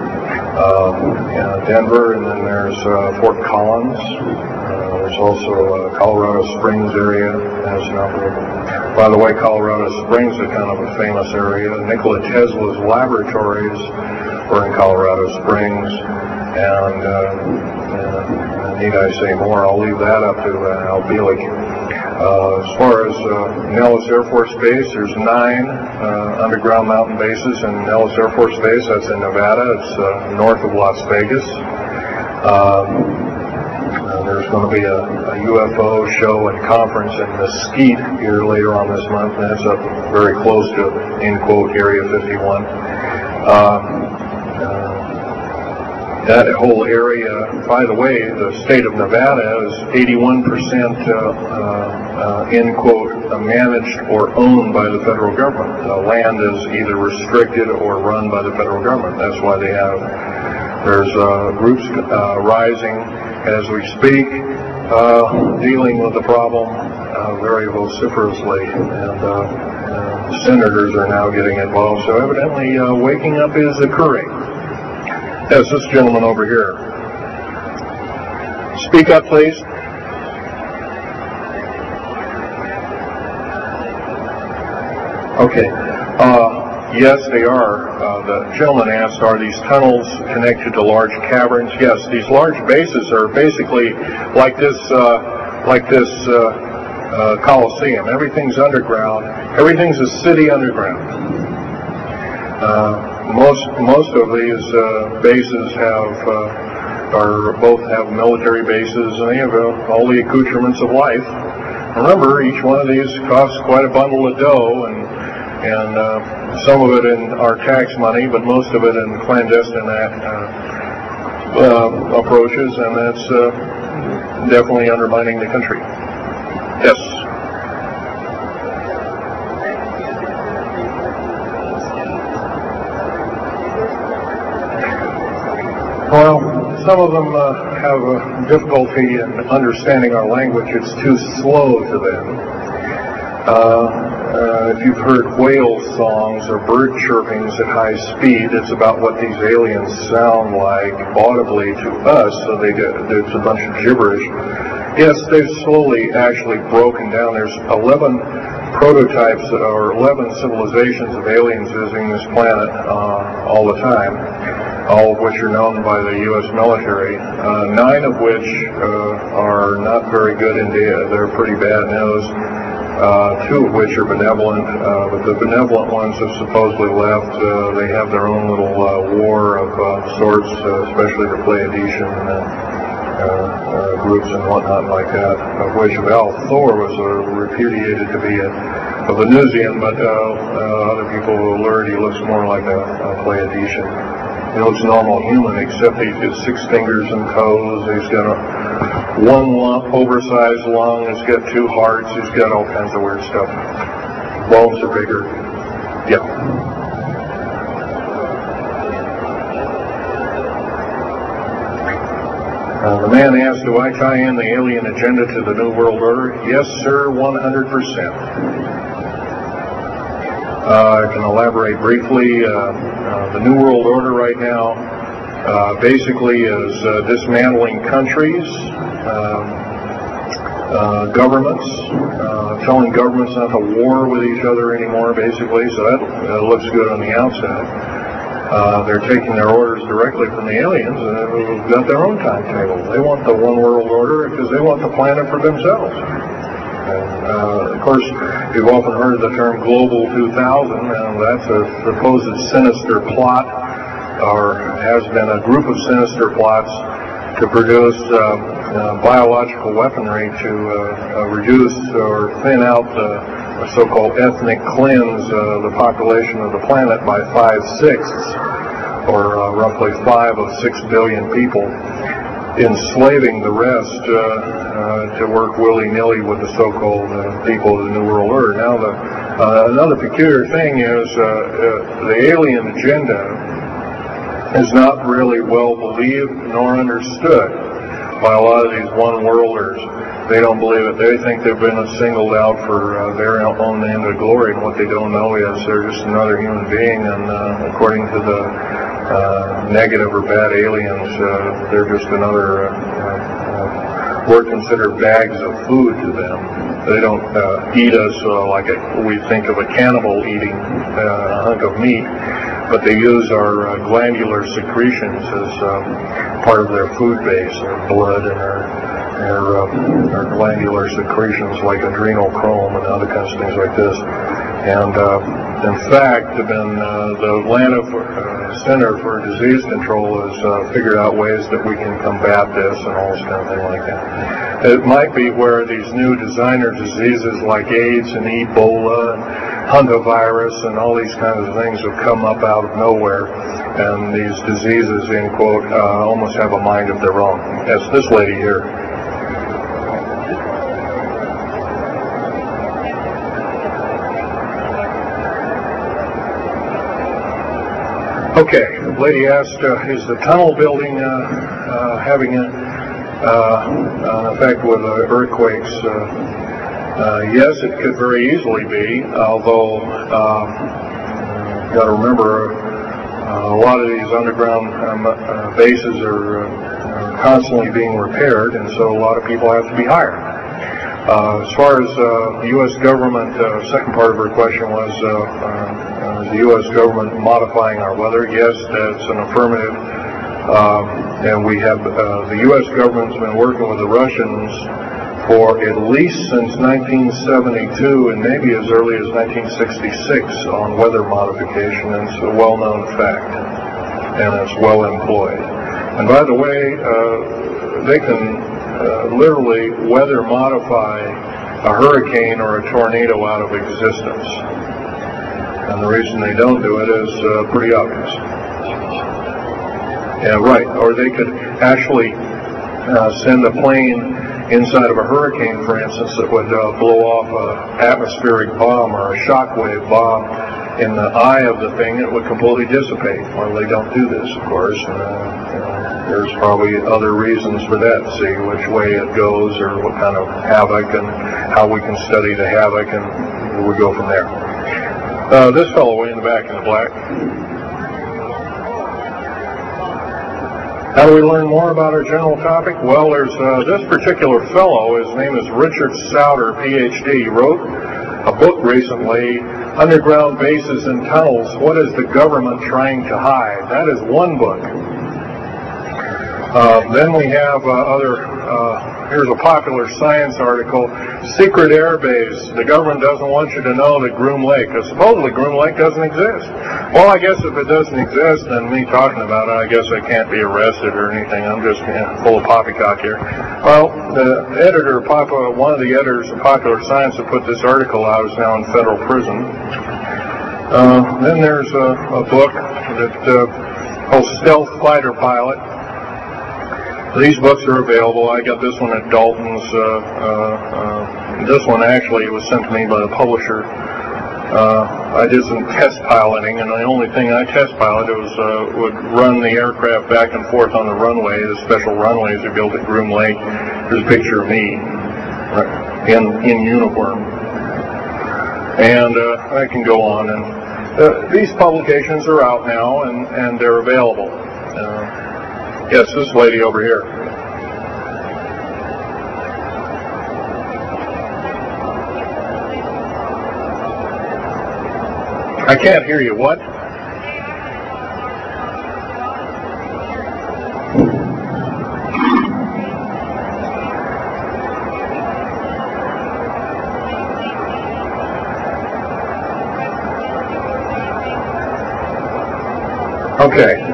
Um, yeah, Denver, and then there's uh, Fort Collins. Uh, there's also uh, Colorado Springs area as an operator. By the way, Colorado Springs is kind of a famous area. Nikola Tesla's laboratories were in Colorado Springs, and uh, uh, need I say more? I'll leave that up to uh, Al Bielek. Uh, as far as uh, Nellis Air Force Base, there's nine uh, underground mountain bases in Nellis Air Force Base. That's in Nevada. It's uh, north of Las Vegas. Um, uh, there's going to be a, a U F O show and conference in Mesquite here later on this month, and that's up very close to, in quote, Area fifty-one. Um, That whole area, by the way, the state of Nevada is eighty-one percent, uh, uh, uh, in quote, uh, managed or owned by the federal government. The land is either restricted or run by the federal government. That's why they have, there's uh, groups uh, rising as we speak, uh, dealing with the problem uh, very vociferously. And uh, uh, senators are now getting involved. So evidently uh, waking up is occurring. Yes, this gentleman over here. Speak up, please. Okay. Uh, yes, they are. Uh, the gentleman asked, are these tunnels connected to large caverns? Yes, these large bases are basically like this, uh, like this uh, uh, Coliseum. Everything's underground. Everything's a city underground. Uh, Most most of these uh, bases have uh, are both have military bases, and they have uh, all the accoutrements of life. Remember, each one of these costs quite a bundle of dough, and and uh, some of it in our tax money, but most of it in clandestine uh, uh, approaches, and that's uh, definitely undermining the country. Yes. Well, some of them uh, have uh, difficulty in understanding our language. It's too slow to them. Uh, uh, if you've heard whale songs or bird chirpings at high speed, it's about what these aliens sound like audibly to us, so they get, it's a bunch of gibberish. Yes, they've slowly actually broken down. There's eleven prototypes or eleven civilizations of aliens visiting this planet uh, all the time, all of which are known by the U S military, uh, nine of which uh, are not very good in data. They're pretty bad news. Uh, two of which are benevolent, uh, but the benevolent ones have supposedly left. Uh, they have their own little uh, war of uh, sorts, uh, especially the Pleiadian uh, uh, uh, groups and whatnot like that, of which Val Thor was uh, repudiated to be a, a Venusian, but uh, uh, other people will learn he looks more like a, a Pleiadian. He looks normal human, except he has six fingers and toes. He's got a one lump, oversized lung. He's got two hearts. He's got all kinds of weird stuff. Bones are bigger. Yeah. Uh, the man asked, do I tie in the alien agenda to the New World Order? Yes, sir, one hundred percent. Uh, I can elaborate briefly. Uh, uh, the New World Order right now uh, basically is uh, dismantling countries, um, uh, governments, uh, telling governments not to war with each other anymore, basically, so that uh, looks good on the outside. Uh, they're taking their orders directly from the aliens, and they've got their own timetable. They want the one world order because they want the planet for themselves. And, uh, of course, you've often heard the term Global two thousand, and that's a supposed sinister plot, or has been a group of sinister plots to produce uh, uh, biological weaponry to uh, uh, reduce or thin out the so-called ethnic cleanse uh, the population of the planet by five-sixths, or uh, roughly five of six billion people, enslaving the rest uh, uh, to work willy-nilly with the so-called uh, people of the New World Order. Now, the, uh, another peculiar thing is uh, uh, the alien agenda is not really well believed nor understood by a lot of these one-worlders. They don't believe it. They think they've been singled out for uh, their own end of glory, and what they don't know is they're just another human being, and uh, according to the uh, negative or bad aliens, uh, they're just another, uh, uh, we're considered bags of food to them. They don't uh, eat us uh, like a, we think of a cannibal eating uh, a hunk of meat, but they use our uh, glandular secretions as um, part of their food base, their blood and their, their, uh, their glandular secretions like adrenochrome and other kinds of things like this. And uh, in fact, been, uh, the Atlanta for, uh, Center for Disease Control has uh, figured out ways that we can combat this and all this kind of thing like that. It might be where these new designer diseases like AIDS and Ebola and hantavirus and all these kinds of things have come up out of nowhere, and these diseases, in quote, uh, almost have a mind of their own. That's this lady here. Okay, the lady asked, uh, is the tunnel building uh, uh, having a, uh, an effect with uh, earthquakes? Uh, uh, yes, it could very easily be, although um, you've got to remember uh, a lot of these underground um, uh, bases are, uh, are constantly being repaired, and so a lot of people have to be hired. Uh, as far as uh, the U S government, uh, second part of her question was, uh, uh, is the U S government modifying our weather? Yes, that's an affirmative. Um, and we have, uh, the U S government's been working with the Russians for at least since nineteen seventy-two and maybe as early as nineteen sixty-six on weather modification, and it's a well-known fact, and it's well employed. And by the way, uh, they can Uh, literally weather modify a hurricane or a tornado out of existence. And the reason they don't do it is uh, pretty obvious. Yeah, right. Or they could actually uh, send a plane inside of a hurricane, for instance, that would uh, blow off an atmospheric bomb or a shockwave bomb in the eye of the thing. It would completely dissipate. Well, they don't do this, of course. Uh, uh, There's probably other reasons for that, see which way it goes or what kind of havoc and how we can study the havoc and we go from there. Uh, this fellow way in the back in the black. How do we learn more about our general topic? Well, there's uh, this particular fellow, his name is Richard Souder, P H D, wrote a book recently, Underground Bases and Tunnels, What is the Government Trying to Hide? That is one book. Uh, then we have uh, other, uh, here's a popular science article, Secret Air Base. The government doesn't want you to know that Groom Lake, because supposedly Groom Lake doesn't exist. Well, I guess if it doesn't exist, then me talking about it, I guess I can't be arrested or anything. I'm just you know, full of poppycock here. Well, the editor, Papa, one of the editors of Popular Science that put this article out is now in federal prison. Uh, then there's a, a book that uh, called Stealth Fighter Pilot. These books are available. I got this one at Dalton's. Uh, uh, uh, this one actually was sent to me by the publisher. Uh, I did some test piloting, and the only thing I test piloted was uh, would run the aircraft back and forth on the runway, the special runways they built at Groom Lake. There's a picture of me in in uniform, and uh, I can go on. And uh, these publications are out now, and and they're available. Uh, Yes, this lady over here. I can't hear you. What? Okay.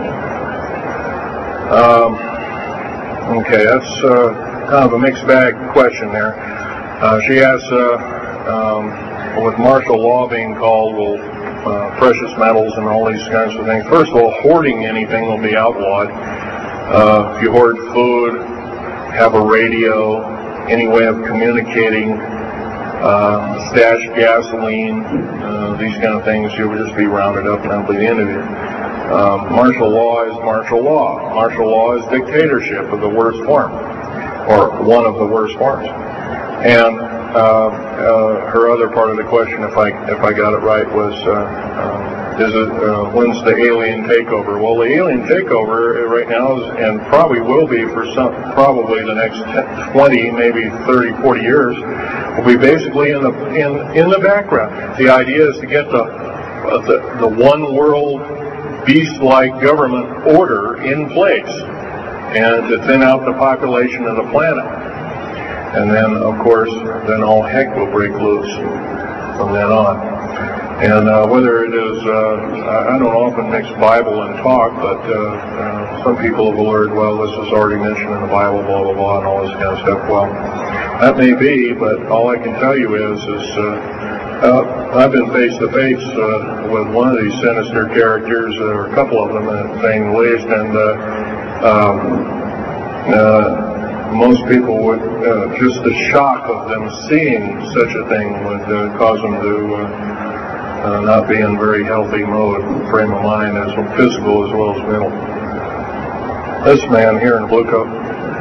Um, okay, that's uh, kind of a mixed bag question there. Uh, she asks, uh, um, with martial law being called, will uh, precious metals and all these kinds of things. First of all, hoarding anything will be outlawed. Uh, if you hoard food, have a radio, any way of communicating, uh, stash gasoline, uh, these kind of things, you would just be rounded up and that'll be the end of it. Um, martial law is martial law. Martial law is dictatorship of the worst form, or one of the worst forms. And uh, uh, her other part of the question, if I if I got it right, was uh, uh, is it uh, when's the alien takeover? Well, the alien takeover right now is, and probably will be for some, probably the next twenty, maybe thirty, forty years, will be basically in the in in the background. The idea is to get the uh, the, the one world beast-like government order in place and to thin out the population of the planet. And then, of course, then all heck will break loose from then on. And uh, whether it is, uh, I don't often mix Bible and talk, but uh, uh, some people have learned, well, this is already mentioned in the Bible, blah, blah, blah, and all this kind of stuff. Well, that may be, but all I can tell you is, is uh, Uh, I've been face-to-face uh, with one of these sinister characters, or a couple of them, at saying the least, and uh, um, uh, most people would, uh, just the shock of them seeing such a thing would uh, cause them to uh, uh, not be in very healthy mode, frame of mind, as well, physical as well as mental. This man here in the blue coat.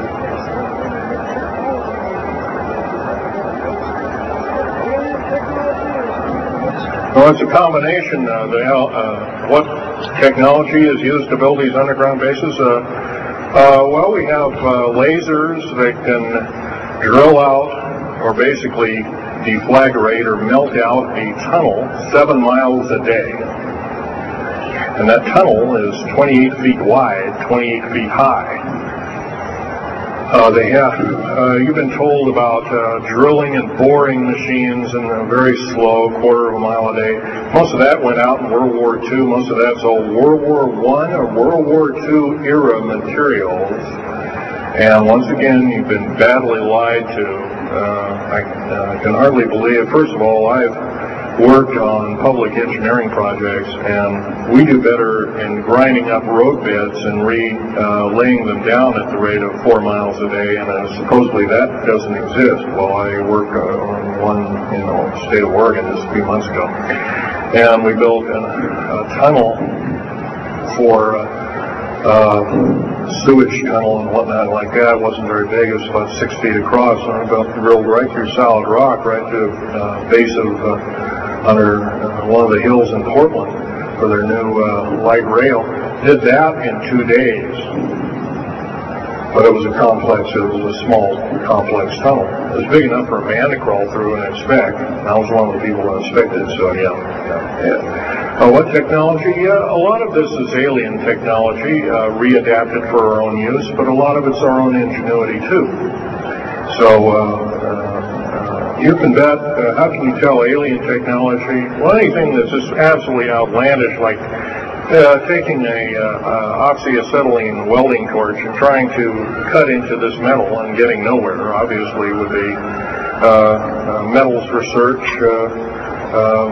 Well, it's a combination. Uh, the, uh, what technology is used to build these underground bases? Uh, uh, well, we have uh, lasers that can drill out, or basically deflagrate or melt out a tunnel seven miles a day. And that tunnel is twenty-eight feet wide, twenty-eight feet high. Uh, they have, uh, you've been told about uh, drilling and boring machines in a very slow quarter of a mile a day. Most of that went out in World War Two. Most of that's all World War One or World War Two era materials. And once again, you've been badly lied to. Uh, I uh, can hardly believe, first of all, I've worked on public engineering projects, and we do better in grinding up road beds and re-laying uh, them down at the rate of four miles a day, and uh, supposedly that doesn't exist. Well, I worked uh, on one in the state of Oregon just a few months ago, and we built a, a tunnel for uh, uh, sewage tunnel and whatnot like that. It wasn't very big. It was about six feet across, and about drilled right through solid rock, right to the uh, base of uh, under uh, one of the hills in Portland for their new uh, light rail. Did that in two days. But it was a complex, it was a small, complex tunnel. It was big enough for a man to crawl through and inspect. I was one of the people that inspected, so yeah. yeah, yeah. Uh, what technology? Yeah, a lot of this is alien technology, uh, readapted for our own use, but a lot of it's our own ingenuity too. So, uh, uh, you can bet, uh, how can you tell alien technology? Well, anything that's just absolutely outlandish, like Uh, taking a uh, uh, oxyacetylene welding torch and trying to cut into this metal and getting nowhere, obviously, with the uh, uh, metals research, uh, uh,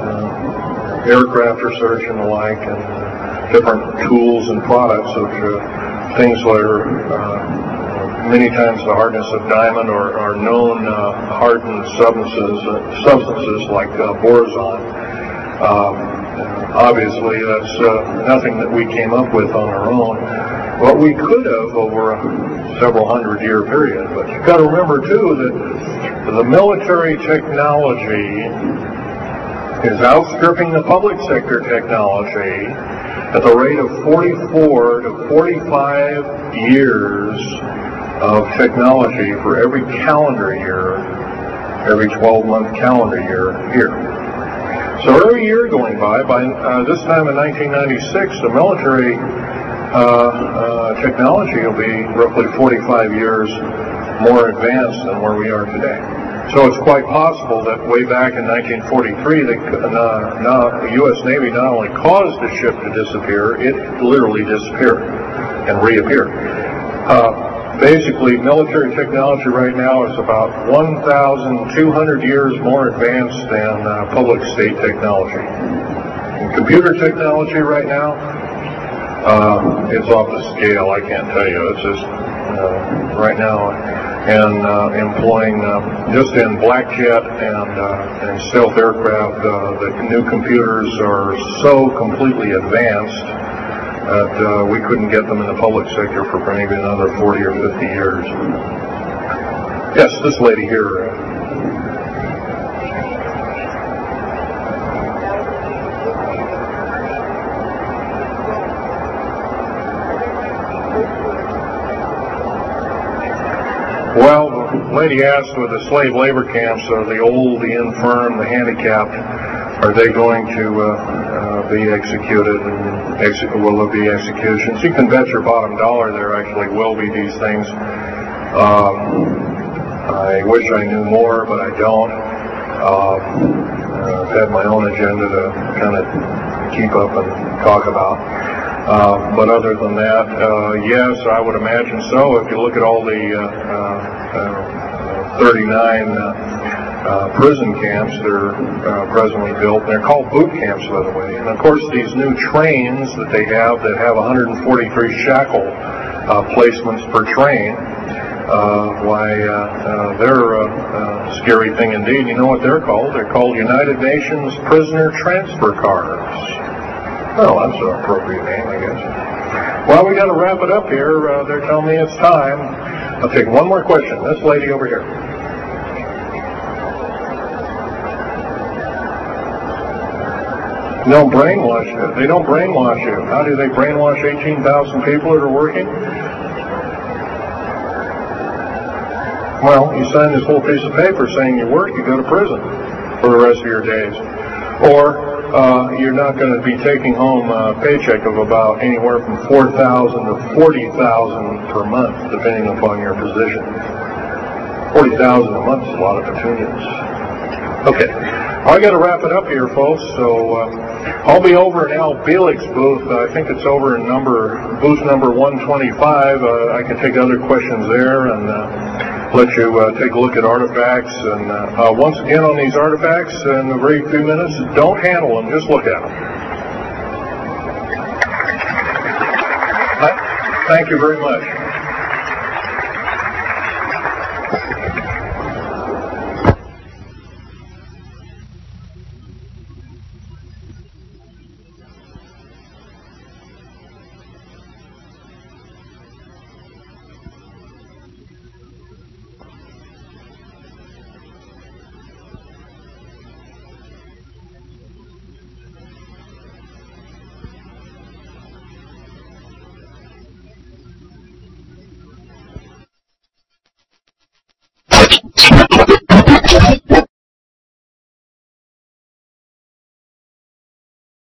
uh, aircraft research and the like, and different tools and products of uh, things that are uh, many times the hardness of diamond or, or known uh, hardened substances, uh, substances like uh, borazon. Um, Obviously, that's uh, nothing that we came up with on our own. What we could have over a several hundred year period. But you've got to remember, too, that the military technology is outstripping the public sector technology at the rate of forty-four to forty-five years of technology for every calendar year, every twelve month calendar year here. So every year going by, by uh, this time in nineteen ninety-six, the military uh, uh, technology will be roughly forty-five years more advanced than where we are today. So it's quite possible that way back in nineteen forty-three, the, uh, not, the U S Navy not only caused the ship to disappear, it literally disappeared and reappeared. Uh, Basically, military technology right now is about one thousand two hundred years more advanced than uh, public state technology. And computer technology right now, uh, it's off the scale, I can't tell you. It's just, uh, right now, and uh, employing, uh, just in black jet and, uh, and stealth aircraft, uh, the new computers are so completely advanced that uh, we couldn't get them in the public sector for maybe another forty or fifty years. Yes, this lady here. Uh, well, the lady asked with the slave labor camps, uh, the old, the infirm, the handicapped, are they going to uh, uh, be executed, and exe- will there be executions? You can bet your bottom dollar there actually will be these things. Um, I wish I knew more, but I don't. Uh, I've had my own agenda to kind of keep up and talk about. Uh, but other than that, uh, yes, I would imagine so. If you look at all the uh, uh, thirty-nine uh, Uh, prison camps that are uh, presently built. They're called boot camps, by the way. And of course, these new trains that they have that have one hundred forty-three shackle uh, placements per train, uh, why, uh, uh, they're a uh, scary thing indeed. You know what they're called? They're called United Nations Prisoner Transfer Cars. Well, that's an appropriate name, I guess. Well, we got to wrap it up here. Uh, they're telling me it's time. I'll take one more question. This lady over here. They don't brainwash you. They don't brainwash you. How do they brainwash eighteen thousand people that are working? Well, you sign this whole piece of paper saying you work, you go to prison for the rest of your days. Or uh, you're not going to be taking home a paycheck of about anywhere from four thousand to forty thousand per month, depending upon your position. forty thousand a month is a lot of petunias. Okay. I got to wrap it up here, folks. So uh, I'll be over in Al Bielik's booth. Uh, I think it's over in number booth number one twenty-five. Uh, I can take other questions there and uh, let you uh, take a look at artifacts. And uh, uh, once again, on these artifacts, in a very few minutes, don't handle them, just look at them. Thank you very much.